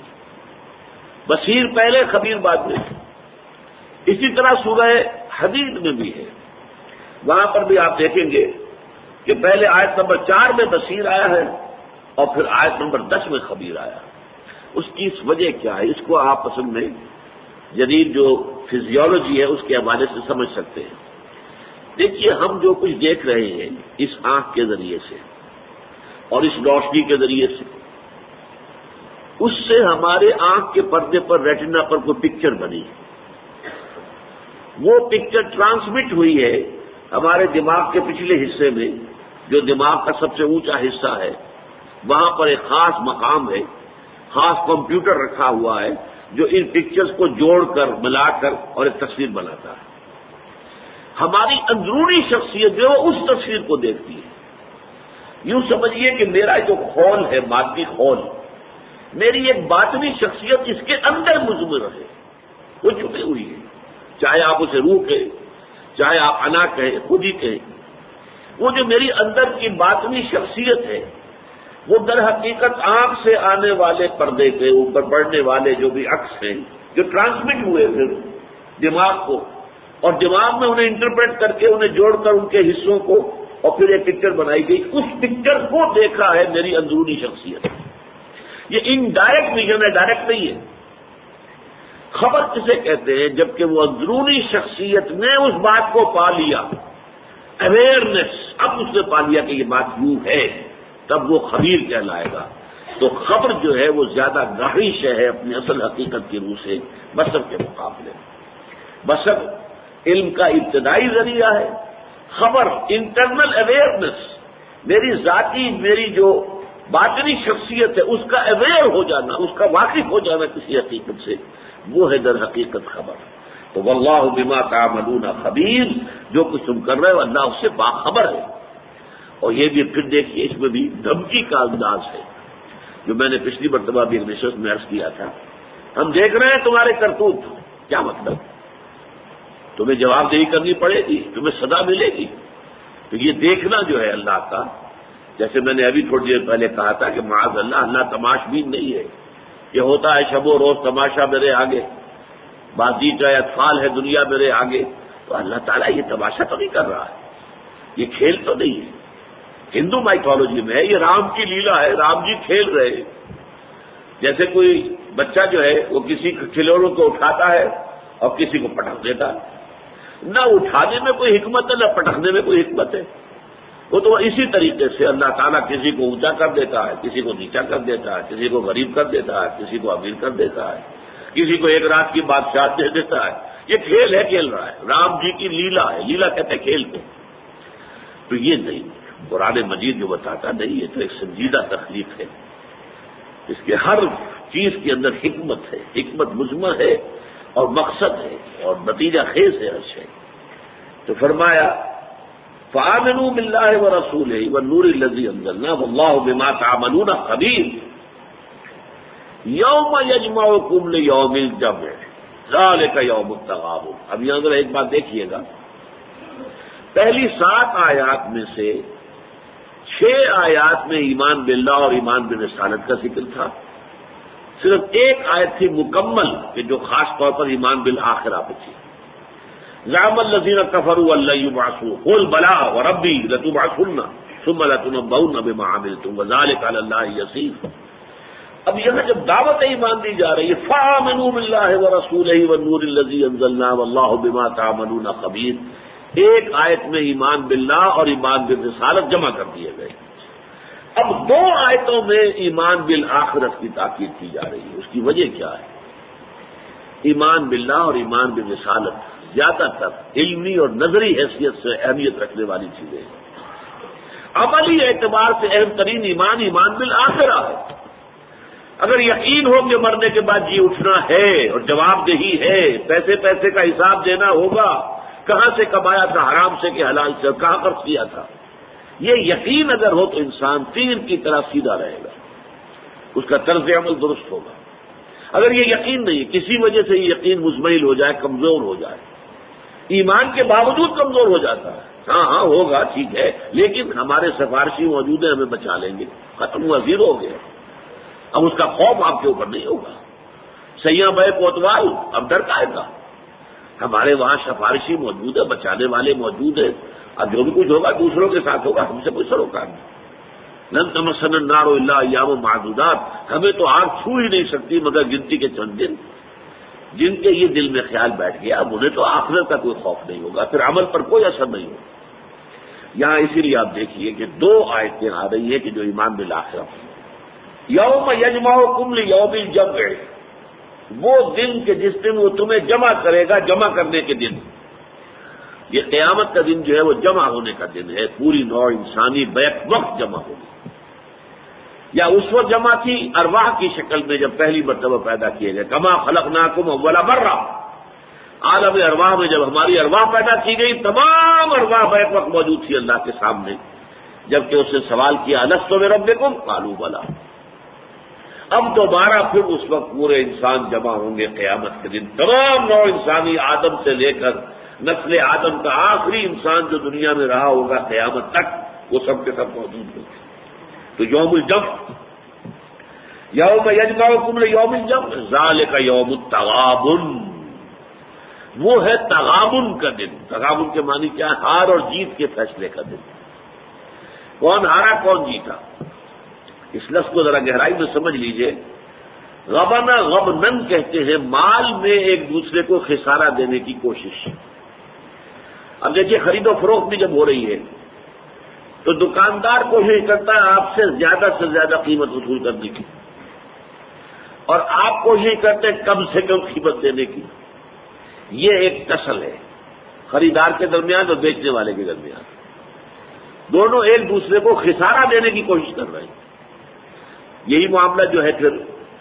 بصیر پہلے خبیر بعد میں۔ اسی طرح سورہ حدید میں بھی ہے، وہاں پر بھی آپ دیکھیں گے کہ پہلے آیت نمبر 4 میں بصیر آیا ہے اور پھر آیت نمبر 10 میں خبیر آیا۔ اس کی اس وجہ کیا ہے، اس کو آپ اصل میں جدید جو فزیولوجی ہے اس کے حوالے سے سمجھ سکتے ہیں۔ دیکھیے ہم جو کچھ دیکھ رہے ہیں اس آنکھ کے ذریعے سے اور اس روشنی کے ذریعے سے، اس سے ہمارے آنکھ کے پردے پر ریٹنا پر کوئی پکچر بنی، وہ پکچر ٹرانسمٹ ہوئی ہے ہمارے دماغ کے پچھلے حصے میں، جو دماغ کا سب سے اونچا حصہ ہے، وہاں پر ایک خاص مقام ہے، خاص کمپیوٹر رکھا ہوا ہے جو ان پکچرز کو جوڑ کر ملا کر اور ایک تصویر بناتا ہے۔ ہماری اندرونی شخصیت جو اس تصویر کو دیکھتی ہے۔ یوں سمجھیے کہ میرا جو خول ہے، مادی خول، میری ایک باطنی شخصیت اس کے اندر مضمر ہے، وہ چھپی ہوئی ہے، چاہے آپ اسے روح کہیں، چاہے آپ انا کہیں، خود ہی کہیں۔ وہ جو میری اندر کی باطنی شخصیت ہے وہ در حقیقت آنکھ سے آنے والے پردے کے اوپر پڑنے والے جو بھی عکس ہیں جو ٹرانسمٹ ہوئے پھر دماغ کو، اور دماغ میں انہیں انٹرپریٹ کر کے انہیں جوڑ کر ان کے حصوں کو اور پھر ایک پکچر بنائی گئی، اس پکچر کو دیکھا ہے میری اندرونی شخصیت۔ یہ انڈائریکٹ ویژن ہے، ڈائریکٹ نہیں ہے۔ خبر کسے کہتے ہیں؟ جبکہ وہ اندرونی شخصیت نے اس بات کو پا لیا، اویئرنیس، اب اس نے پا لیا کہ یہ بات یوں ہے، تب وہ خبیر کہلائے گا۔ تو خبر جو ہے وہ زیادہ گہری شے ہے اپنی اصل حقیقت کی روح سے بصر کے مقابلے۔ بصر علم کا ابتدائی ذریعہ ہے، خبر انٹرنل اویئرنیس، میری ذاتی، میری جو باطنی شخصیت ہے اس کا اویئر ہو جانا، اس کا واقف ہو جانا کسی حقیقت سے، وہ ہے در حقیقت خبر۔ تو واللہ بما تعملون خبیر، جو کچھ تم کر رہے ہو اللہ اس سے باخبر ہے۔ اور یہ بھی پھر دیکھیے اس میں بھی دھمکی کا انداز ہے، جو میں نے پچھلی مرتبہ بھی ایک نشست میں عرض کیا تھا۔ ہم دیکھ رہے ہیں تمہارے کرتوت، کیا مطلب؟ تمہیں جواب دہی کرنی پڑے گی، تمہیں سزا ملے گی۔ تو یہ دیکھنا جو ہے اللہ کا، جیسے میں نے ابھی تھوڑی دیر پہلے کہا تھا کہ معاذ اللہ تماش بین نہیں ہے، یہ ہوتا ہے شب و روز تماشا میرے آگے، بازیچہ اطفال ہے دنیا میرے آگے۔ تو اللہ تعالیٰ یہ تماشا تو نہیں کر رہا ہے، یہ کھیل تو نہیں ہے۔ ہندو مائتھولوجی میں یہ رام کی لیلا ہے، رام جی کھیل رہے ہیں۔ جیسے کوئی بچہ جو ہے وہ کسی کھلونوں کو اٹھاتا ہے اور کسی کو پٹک دیتا ہے، نہ اٹھانے میں کوئی حکمت ہے نہ پٹکنے میں کوئی حکمت ہے۔ وہ تو اسی طریقے سے اللہ تعالیٰ کسی کو اونچا کر دیتا ہے، کسی کو نیچا کر دیتا ہے، کسی کو غریب کر دیتا ہے، کسی کو امیر کر دیتا ہے، کسی کو ایک رات کی بادشاہ دے دیتا ہے۔ یہ کھیل ہے، کھیل رہا ہے، رام جی کی لیلا ہے، لیلا کہتے ہیں کھیل کو۔ تو یہ نہیں، قرآن مجید جو بتاتا نہیں، یہ تو ایک سنجیدہ تخلیق ہے، اس کے ہر چیز کے اندر حکمت ہے، حکمت مجمع ہے اور مقصد ہے اور نتیجہ خیز ہے ہر شے۔ تو فرمایا فآمنوا باللہ ورسولہ والنور الذی انزلنا واللہ بما تعملون خبیر یوم یجمعکم لیوم الجمع ذالک یوم التغابن۔ اب یہاں ذرا ایک بات دیکھیے گا، پہلی 7 آیات میں سے 6 آیات میں ایمان باللہ اور ایمان برسالت کا ذکر تھا، صرف ایک آیت تھی مکمل کہ جو خاص طور پر ایمان بالآخرہ پہ تھی۔ زعم الذین کفروا ان لن یبعثوا قل بلی وربی لتبعثن ثم لتنبؤن بما عملتم وذلک علی اللہ یسیر۔ اب یہاں جب دعوت ایمان دی جا رہی ہے فآمنوا باللہ ورسولہ والنور الذی انزلنا واللہ بما تعملون خبیر، ایک آیت میں ایمان باللہ اور ایمان بالرسالت جمع کر دیے گئے۔ اب 2 آیتوں میں ایمان بالآخرت کی تاکید کی جا رہی ہے، اس کی وجہ کیا ہے؟ ایمان باللہ اور ایمان بالرسالت زیادہ تر علمی اور نظری حیثیت سے اہمیت رکھنے والی چیزیں ہیں۔ عملی اعتبار سے اہم ترین ایمان بالآخرہ ہے۔ اگر یقین ہو کہ مرنے کے بعد جی اٹھنا ہے اور جواب دہی ہے، پیسے کا حساب دینا ہوگا، کہاں سے کمایا تھا، حرام سے کہ حلال سے، اور کہاں خرچ کیا تھا، یہ یقین اگر ہو تو انسان تیر کی طرح سیدھا رہے گا، اس کا طرز عمل درست ہوگا۔ اگر یہ یقین نہیں، کسی وجہ سے یہ یقین مزمحل ہو جائے، کمزور ہو جائے، ایمان کے باوجود کمزور ہو جاتا ہے، ہاں ہوگا ٹھیک ہے، لیکن ہمارے سفارشی موجود ہیں، ہمیں بچا لیں گے، ختم ہوا، زیرو ہو گیا، اب اس کا خوف آپ کے اوپر نہیں ہوگا۔ سیاں بے کوتوال، اب ڈر کا ہے گا، ہمارے وہاں سفارشی موجود ہے، بچانے والے موجود ہیں، اب جو بھی کچھ ہوگا دوسروں کے ساتھ ہوگا، ہم سے کوئی سروکار نہیں۔ لن تمسنا النار الا ایام معدودات، ہمیں تو آگ چھو ہی نہیں سکتی مگر گنتی کے چند دن۔ جن کے یہ دل میں خیال بیٹھ گیا اب انہیں تو آخرت کا کوئی خوف نہیں ہوگا، پھر عمل پر کوئی اثر نہیں ہوگا۔ یہاں اسی لیے آپ دیکھیے کہ 2 آیتیں آ رہی ہیں کہ جو ایمان بالآخرہ، یوم یجمعکم لیوم الجمع، وہ دن کہ جس دن وہ تمہیں جمع کرے گا، جمع کرنے کے دن۔ یہ قیامت کا دن جو ہے وہ جمع ہونے کا دن ہے، پوری نوع انسانی بیک وقت جمع ہوگی۔ یا اس وقت جمع تھی ارواح کی شکل میں جب پہلی مرتبہ پیدا کیے گئے، کما خلقناکم اول مرہ، عالم ارواح میں جب ہماری ارواح پیدا کی گئی، تمام ارواح بیک وقت موجود تھی اللہ کے سامنے، جبکہ اس نے سوال کیا الست بربکم قالوا بلی۔ اب دوبارہ پھر اس وقت پورے انسان جمع ہوں گے قیامت کے دن، تمام نوع انسانی آدم سے لے کر نسل آدم کا آخری انسان جو دنیا میں رہا ہوگا قیامت تک، وہ سب کے سب موجود ہوں گے۔ تو یوم الجمع، یوم یجمعکم لیوم الجمع ذالک یوم التغابن، وہ ہے تغابن کا دن۔ تغابن کے معنی کیا ہے؟ ہار اور جیت کے فیصلے کا دن۔ کون ہارا کون جیتا، اس لفظ کو ذرا گہرائی میں سمجھ لیجئے۔ غبن غبنن کہتے ہیں مال میں ایک دوسرے کو خسارہ دینے کی کوشش۔ اب دیکھیے خرید و فروخت بھی جب ہو رہی ہے تو دکاندار کوشش کرتا ہے آپ سے زیادہ قیمت وصول کرنے کی، اور آپ کوشش کرتے ہیں کم سے کم قیمت دینے کی۔ یہ ایک ٹسل ہے خریدار کے درمیان اور بیچنے والے کے درمیان، دونوں ایک دوسرے کو خسارہ دینے کی کوشش کر رہے ہیں۔ یہی معاملہ جو ہے پھر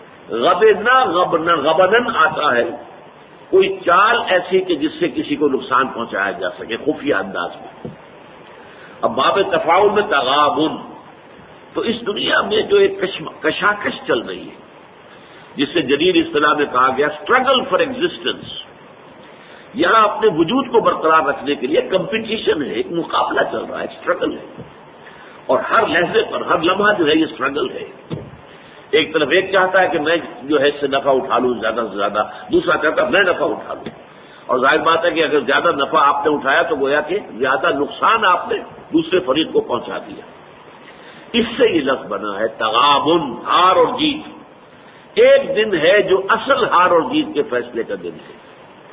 غبنن آتا ہے، کوئی چال ایسی کہ جس سے کسی کو نقصان پہنچایا جا سکے خفیہ انداز میں۔ اب باب تفاعل میں تغابن، تو اس دنیا میں جو ایک کشاکش چل رہی ہے، جس سے جدید اصطلاح میں کہا گیا اسٹرگل فار ایگزسٹنس، یہاں اپنے وجود کو برقرار رکھنے کے لیے کمپٹیشن ہے، ایک مقابلہ چل رہا ہے، اسٹرگل ہے، اور ہر لہجے پر ہر لمحہ جو ہے یہ اسٹرگل ہے۔ ایک طرف ایک چاہتا ہے کہ میں جو ہے اس سے نفع اٹھا لوں زیادہ سے زیادہ، دوسرا چاہتا ہے میں نفع اٹھا لوں، اور ظاہر بات ہے کہ اگر زیادہ نفع آپ نے اٹھایا تو گویا کہ زیادہ نقصان آپ نے دوسرے فریق کو پہنچا دیا۔ اس سے یہ لفظ بنا ہے تغابن، ہار اور جیت۔ ایک دن ہے جو اصل ہار اور جیت کے فیصلے کا دن ہے۔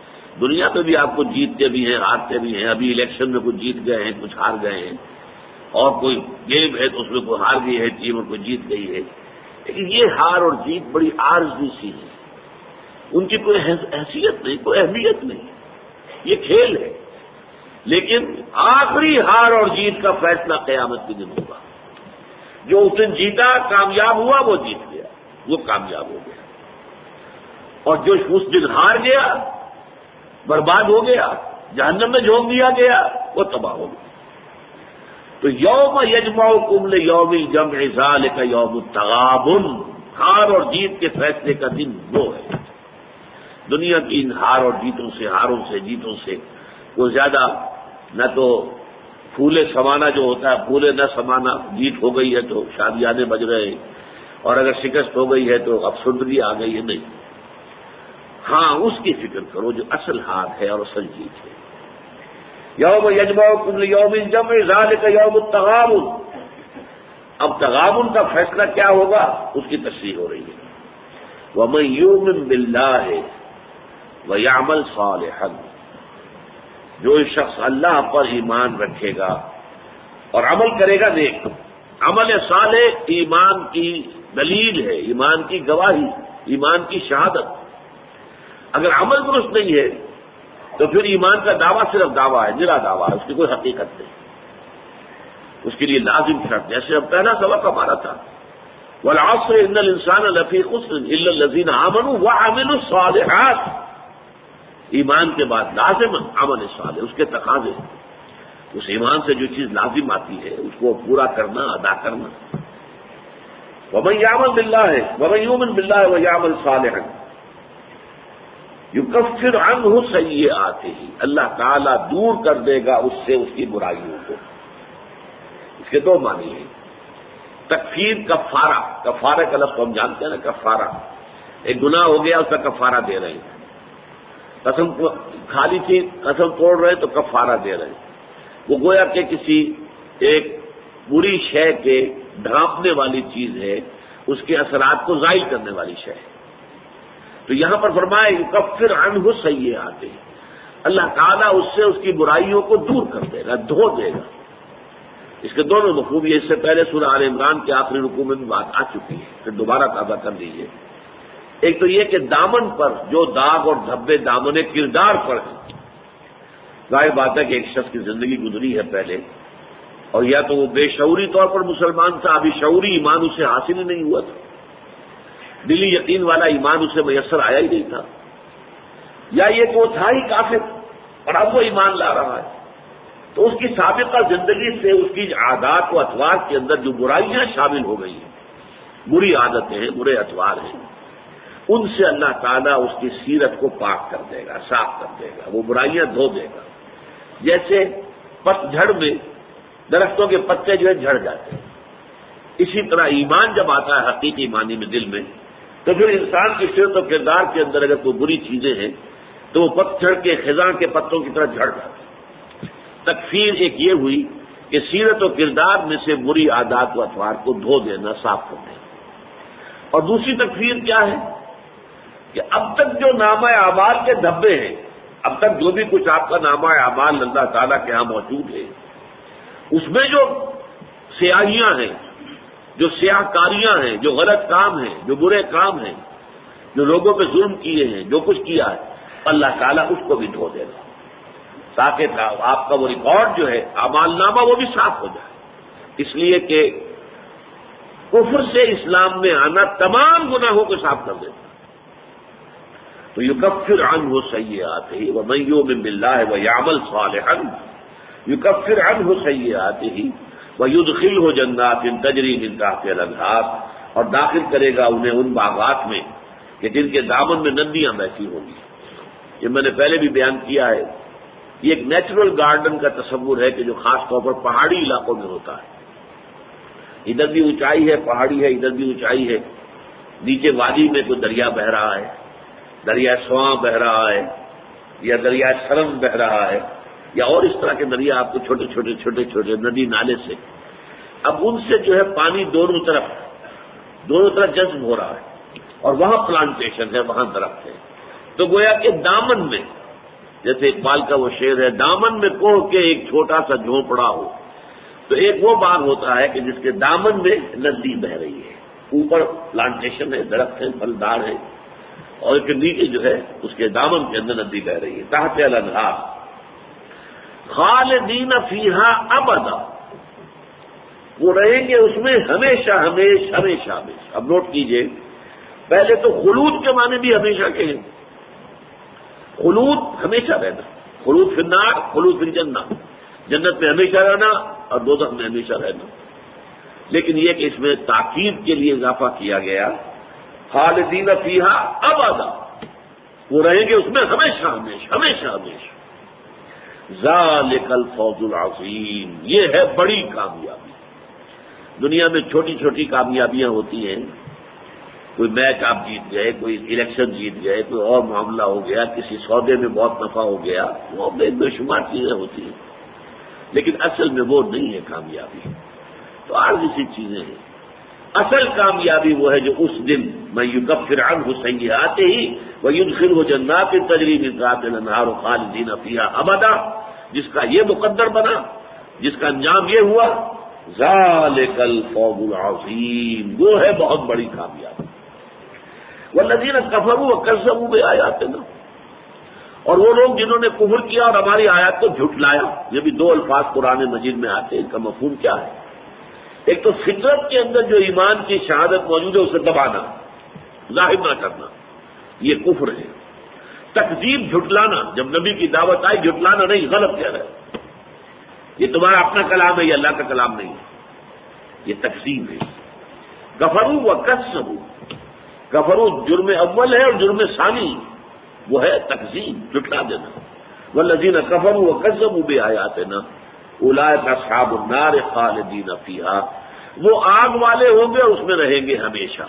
دنیا میں بھی آپ کو جیتتے بھی ہیں، ہارتے بھی ہیں، ابھی الیکشن میں کچھ جیت گئے ہیں، کچھ ہار گئے ہیں، اور کوئی گیم ہے تو اس میں کوئی ہار گئی ہے ٹیم اور کوئی جیت گئی ہے، لیکن یہ ہار اور جیت بڑی عارضی سی ہے، ان کی کوئی حیثیت نہیں، کوئی اہمیت نہیں، یہ کھیل ہے، لیکن آخری ہار اور جیت کا فیصلہ قیامت کے دن ہوگا۔ جو اس دن جیتا کامیاب ہوا وہ جیت گیا، وہ کامیاب ہو گیا، اور جو اس دن ہار گیا برباد ہو گیا، جہنم میں جھونک دیا گیا، وہ تباہ ہو گیا۔ تو یوم یجمعکم لیوم الجمع ذالک یوم التغابن، ہار اور جیت کے فیصلے کا دن وہ ہے۔ دنیا کی ان ہار اور جیتوں سے، ہاروں سے، جیتوں سے وہ زیادہ نہ تو پھولے سمانا جو ہوتا ہے، پھولے نہ سمانا، جیت ہو گئی ہے تو شادیانے بج رہے ہیں، اور اگر شکست ہو گئی ہے تو اب سندری آ گئی ہے، نہیں۔ ہاں، اس کی فکر کرو جو اصل ہار ہے اور اصل جیت ہے۔ یوم یجمعکم لیوم الجمع ذالک یوم التغابن۔ اب تغابن کا فیصلہ کیا ہوگا اس کی تشریح ہو رہی ہے۔ وَمَن یُؤْمِن بِاللَّهِ وَیَعْمَلْ صَالِحًا، جو شخص اللہ پر ایمان رکھے گا اور عمل کرے گا نیک۔ عمل صالح ایمان کی دلیل ہے، ایمان کی گواہی، ایمان کی شہادت۔ اگر عمل درست نہیں ہے تو پھر ایمان کا دعویٰ صرف دعویٰ ہے، نرا دعویٰ ہے، اس کی کوئی حقیقت نہیں۔ اس کے لیے لازم شرط، جیسے اب پہلا سبق ہمارا تھا، وَالْعَصْرِ إِنَّ الْإِنسَانَ لَفِي خُسْرٍ إِلَّا الَّذِينَ آمَنُوا وَعَمِلُوا الصَّالِحَاتِ۔ ایمان کے بعد لازم عمل صالح، اس کے تقاضے، اس ایمان سے جو چیز لازم آتی ہے اس کو پورا کرنا، ادا کرنا۔ وَمَن يَعْمَلْ بِاللَّهِ وَمَن يُؤْمِن بِاللَّهِ وَيَعْمَلْ صَالِحًا یکفر عنہ سیئاتہ، اللہ تعالیٰ دور کر دے گا اس سے اس کی برائیوں کو۔ اس کے دو معنی ہیں، تکفیر، کفارہ۔ کفارہ کا لفظ ہم جانتے ہیں نا، کفارہ، ایک گناہ ہو گیا اس کا کفارہ دے رہے ہیں، قسم کھالی تھی قسم توڑ رہے تو کفارہ دے رہے ہیں، وہ گویا کہ کسی ایک بری شے کے ڈھانپنے والی چیز ہے، اس کے اثرات کو زائل کرنے والی شے ہے۔ تو یہاں پر فرمایا یکفر عنہ سیئاتہ، اللہ تعالیٰ اس سے اس کی برائیوں کو دور کر دے گا، دھو دے گا۔ اس کے دونوں مفہوم، اس سے پہلے سورہ آل عمران کے آخری رکوع میں بھی بات آ چکی ہے، پھر دوبارہ تازہ کر دیجیے۔ ایک تو یہ کہ دامن پر جو داغ اور دھبے دامن کردار پر ہیں، ظاہر بات ہے کہ ایک شخص کی زندگی گزری ہے پہلے، اور یا تو وہ بے شعوری طور پر مسلمان تھا، ابھی شعوری ایمان اسے حاصل ہی نہیں ہوا تھا، دلی یقین والا ایمان اسے میسر آیا ہی نہیں تھا، یا یہ کہ وہ تھا ہی کافر اور اب وہ ایمان لا رہا ہے، تو اس کی سابقہ زندگی سے اس کی عادات و اطوار کے اندر جو برائیاں شامل ہو گئی ہیں، بری عادتیں ہیں، برے اطوار ہیں، ان سے اللہ تعالیٰ اس کی سیرت کو پاک کر دے گا، صاف کر دے گا، وہ برائیاں دھو دے گا۔ جیسے پت جھڑ میں درختوں کے پتے جو ہے جھڑ جاتے ہیں، اسی طرح ایمان جب آتا ہے حقیقی معنی میں دل میں، تو پھر انسان کی سیرت و کردار کے اندر اگر کوئی بری چیزیں ہیں تو وہ پتجھڑ کے خزاں کے پتوں کی طرح جھڑ جاتے ہیں۔ تکفیر ایک یہ ہوئی کہ سیرت و کردار میں سے بری عادات و اطوار کو دھو دینا، صاف کر دینا۔ اور دوسری تکفیر کیا ہے کہ اب تک جو نامہ اعمال کے دھبے ہیں، اب تک جو بھی کچھ آپ کا نامہ اعمال اللہ تعالیٰ کے ہاں موجود ہے، اس میں جو سیاہیاں ہیں، جو سیاہ کاریاں ہیں، جو غلط کام ہیں، جو برے کام ہیں، جو لوگوں پہ ظلم کیے ہیں، جو کچھ کیا ہے، اللہ تعالیٰ اس کو بھی دھو دے گا، تاکہ آپ کا وہ ریکارڈ جو ہے اعمال نامہ وہ بھی صاف ہو جائے۔ اس لیے کہ کفر سے اسلام میں آنا تمام گناہوں کو صاف کر دیتا۔ تو یکفر عنہ سیئاتہ ومن یؤمن باللہ ویعمل صالحا یکفر عنہ سیئاتہ ویدخلہ جنات تجری من تحتہا الانہار، اور داخل کرے گا انہیں ان باغات میں کہ جن کے دامن میں ندیاں بہتی ہوں گی۔ یہ میں نے پہلے بھی بیان کیا ہے، یہ ایک نیچرل گارڈن کا تصور ہے کہ جو خاص طور پر پہاڑی علاقوں میں ہوتا ہے۔ ادھر بھی اونچائی ہے، پہاڑی ہے، ادھر بھی اونچائی ہے، نیچے وادی میں کوئی دریا بہہ رہا ہے، دریا سواں بہہ رہا ہے، یا دریا سرم بہہ رہا ہے، یا اور اس طرح کے دریا آپ کو چھوٹے چھوٹے ندی نالے سے، اب ان سے جو ہے پانی دونوں طرف جذب ہو رہا ہے، اور وہاں پلانٹیشن ہے، وہاں درخت ہے۔ تو گویا کہ دامن میں، جیسے اقبال کا وہ شعر ہے، دامن میں کوہ کے ایک چھوٹا سا جھونپڑا ہو، تو ایک وہ باغ ہوتا ہے کہ جس کے دامن میں ندی بہ رہی ہے، اوپر پلانٹیشن ہے، درخت ہے، پھلدار ہے، اور ایک نیچے جو ہے اس کے دامن کے اندر ندی بہ رہی ہے، تحت الانہار خالدین فیہا ابدا، وہ رہیں گے اس میں ہمیشہ ہمیشہ ہمیشہ ہمیشہ۔ اب نوٹ کیجئے، پہلے تو خلود کے معنی بھی ہمیشہ کے ہیں، خلود ہمیشہ رہنا، خلود فی النار، خلود فی الجنہ، جنت میں ہمیشہ رہنا اور دوزخ میں ہمیشہ رہنا۔ لیکن یہ کہ اس میں تاکید کے لیے اضافہ کیا گیا، خالدین فیہا ابدا، وہ رہیں گے اس میں ہمیشہ ہمیشہ ہمیشہ ہمیشہ۔ ذالک الفوز العظیم، یہ ہے بڑی کامیابی۔ دنیا میں چھوٹی چھوٹی کامیابیاں ہوتی ہیں، کوئی میچ آپ جیت گئے، کوئی الیکشن جیت گئے، کوئی اور معاملہ ہو گیا، کسی سودے میں بہت نفع ہو گیا، وہ بے شمار چیزیں ہوتی ہیں، لیکن اصل میں وہ نہیں ہے کامیابی، تو عارضی سی چیزیں ہیں۔ اصل کامیابی وہ ہے جو اس دن من یکفر عنہ سیئاتہ ویدخلہ جنات تجری من تحتہا الانہار خالدین فیہا ابدا، جس کا یہ مقدر بنا، جس کا انجام یہ ہوا، ذالک الفوز العظیم، وہ ہے بہت بڑی کامیابی۔ والذین کفروا وکذبوا بآیاتنا، اور وہ لوگ جنہوں نے کفر کیا اور ہماری آیات کو جھٹلایا، یہ بھی دو الفاظ قرآن مجید میں آتے ہیں، ان کا مفہوم کیا ہے؟ ایک تو فطرت کے اندر جو ایمان کی شہادت موجود ہے اسے دبانا، ظاہر نہ کرنا، یہ کفر ہے۔ تکذیب، جھٹلانا، جب نبی کی دعوت آئی جھٹلانا نہیں، غلط کہہ رہے، یہ تمہارا اپنا کلام ہے، یہ اللہ کا کلام نہیں ہے، یہ تکذیب ہے۔ کفروا وکذبوا، کفروا جرم اول ہے اور جرم ثانی وہ ہے تکذیب، جھٹلا دینا۔ والذین کفروا وکذبوا بآیاتنا اولئک اصحاب النار خالدین فیہا، وہ آگ والے ہوں گے اور اس میں رہیں گے ہمیشہ۔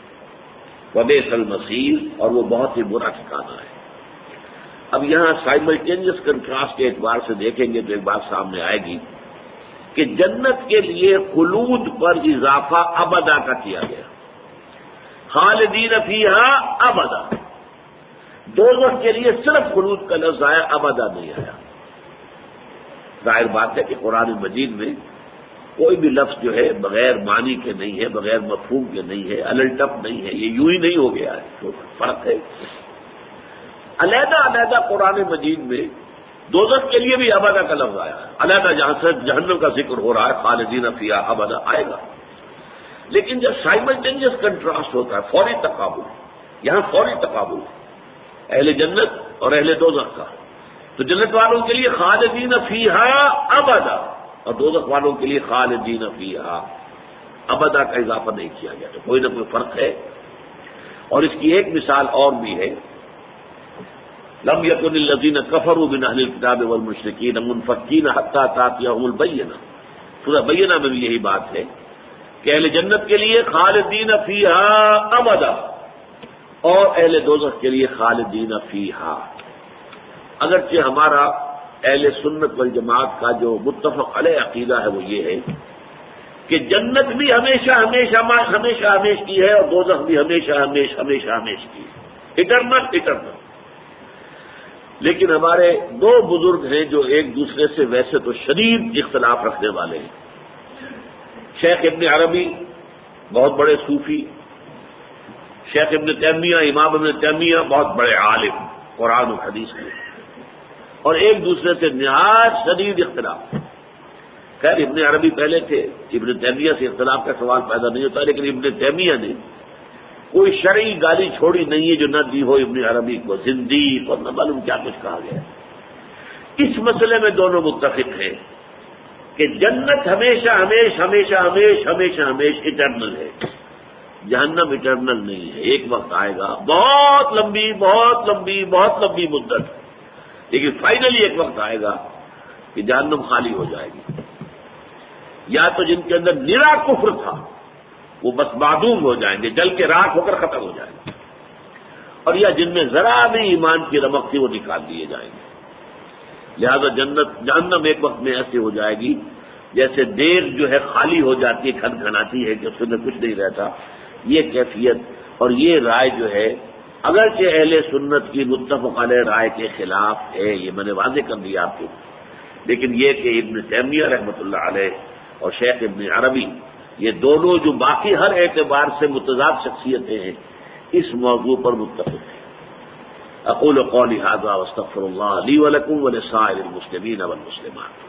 وبئس المصیر، اور وہ بہت ہی برا ٹھکانہ ہے۔ اب یہاں سائملٹینیس کنٹراسٹ کے اعتبار سے دیکھیں گے تو ایک بات سامنے آئے گی کہ جنت کے لیے خلود پر اضافہ ابدا کا کیا گیا، خالدین فیہا ابدا۔ دوزخ کے لیے صرف خلود کا لفظ آیا، ابدا نہیں آیا۔ ظاہر بات ہے کہ قرآن مجید میں کوئی بھی لفظ جو ہے بغیر معنی کے نہیں ہے، بغیر مفہوم کے نہیں ہے، الٹپ نہیں ہے، یہ یوں ہی نہیں ہو گیا ہے، تو فرق ہے۔ علیحدہ علیحدہ قرآن مجید میں دوزخ کے لیے بھی ابدا کا لفظ آیا ہے، علیحدہ جہاں سے جہنم کا ذکر ہو رہا ہے خالدین فیہا ابدا آئے گا، لیکن جب سائملٹینیس کنٹراسٹ ہوتا ہے، فوری تقابل، یہاں فوری تقابل اہل جنت اور اہل دوزخ کا، تو جنت والوں کے لیے خالدین فیہا ابدا اور دوزخ والوں کے لیے خالدین فیہا ابدا کا اضافہ نہیں کیا گیا، تو کوئی نہ کوئی فرق ہے۔ اور اس کی ایک مثال اور بھی ہے، لم یکن الذین کفروا من اہل الکتاب والمشرکین منفکین حتی تأتیہم البینہ، سورہ بینہ میں بھی یہی بات ہے کہ اہل جنت کے لیے خالدین فیہا ابدا اور اہل دوزخ کے لیے خالدین فیہا۔ اگرچہ ہمارا اہل سنت والجماعت کا جو متفق علیہ عقیدہ ہے وہ یہ ہے کہ جنت بھی ہمیشہ ہمیشہ ہمیشہ ہمیش کی ہے اور دوزخ بھی ہمیشہ ہمیشہ ہمیشہ ہمیش کی ہے، اٹرنل۔ لیکن ہمارے دو بزرگ ہیں جو ایک دوسرے سے ویسے تو شدید اختلاف رکھنے والے ہیں، شیخ ابن عربی بہت بڑے صوفی، شیخ ابن تیمیہ امام ابن تیمیہ بہت بڑے عالم قرآن و حدیث کے، اور ایک دوسرے سے نہایت شدید اختلاف۔ خیر ابن عربی پہلے تھے، ابن تیمیہ سے اختلاف کا سوال پیدا نہیں ہوتا، لیکن ابن تیمیہ نے کوئی شرعی گالی چھوڑی نہیں ہے جو نہ دی ہو ابن عربی کو، زندیق اور نہ معلوم کیا کچھ کہا گیا۔ اس مسئلے میں دونوں متفق ہیں کہ جنت ہمیشہ ہمیش ہمیشہ ہمیش ہمیشہ ہمیش اٹرنل ہے، جہنم اٹرنل نہیں ہے، ایک وقت آئے گا، بہت لمبی بہت لمبی بہت لمبی مدت، لیکن فائنلی ایک وقت آئے گا کہ جہنم خالی ہو جائے گی، یا تو جن کے اندر نرا کفر تھا وہ بس معدوم ہو جائیں گے، جل کے راکھ ہو کر ختم ہو جائیں گے، اور یا جن میں ذرا بھی ایمان کی رمق تھی وہ نکال دیے جائیں گے۔ لہذا جہنم ایک وقت میں ایسی ہو جائے گی جیسے دیگ جو ہے خالی ہو جاتی ہے، کھن کھناتی ہے کہ اس میں کچھ نہیں رہتا، یہ کیفیت اور یہ رائے جو ہے اگرچہ اہل سنت کی متفق علیہ رائے کے خلاف ہے، یہ میں نے واضح کر دیا آپ کو، لیکن یہ کہ ابن تیمیہ رحمۃ اللہ علیہ اور شیخ ابن عربی، یہ دونوں جو باقی ہر اعتبار سے متضاد شخصیتیں ہیں اس موضوع پر متفق ہیں۔ اقول قولی ھذا واستغفر اللہ لی ولکم ولسائر المسلمین والمسلمات۔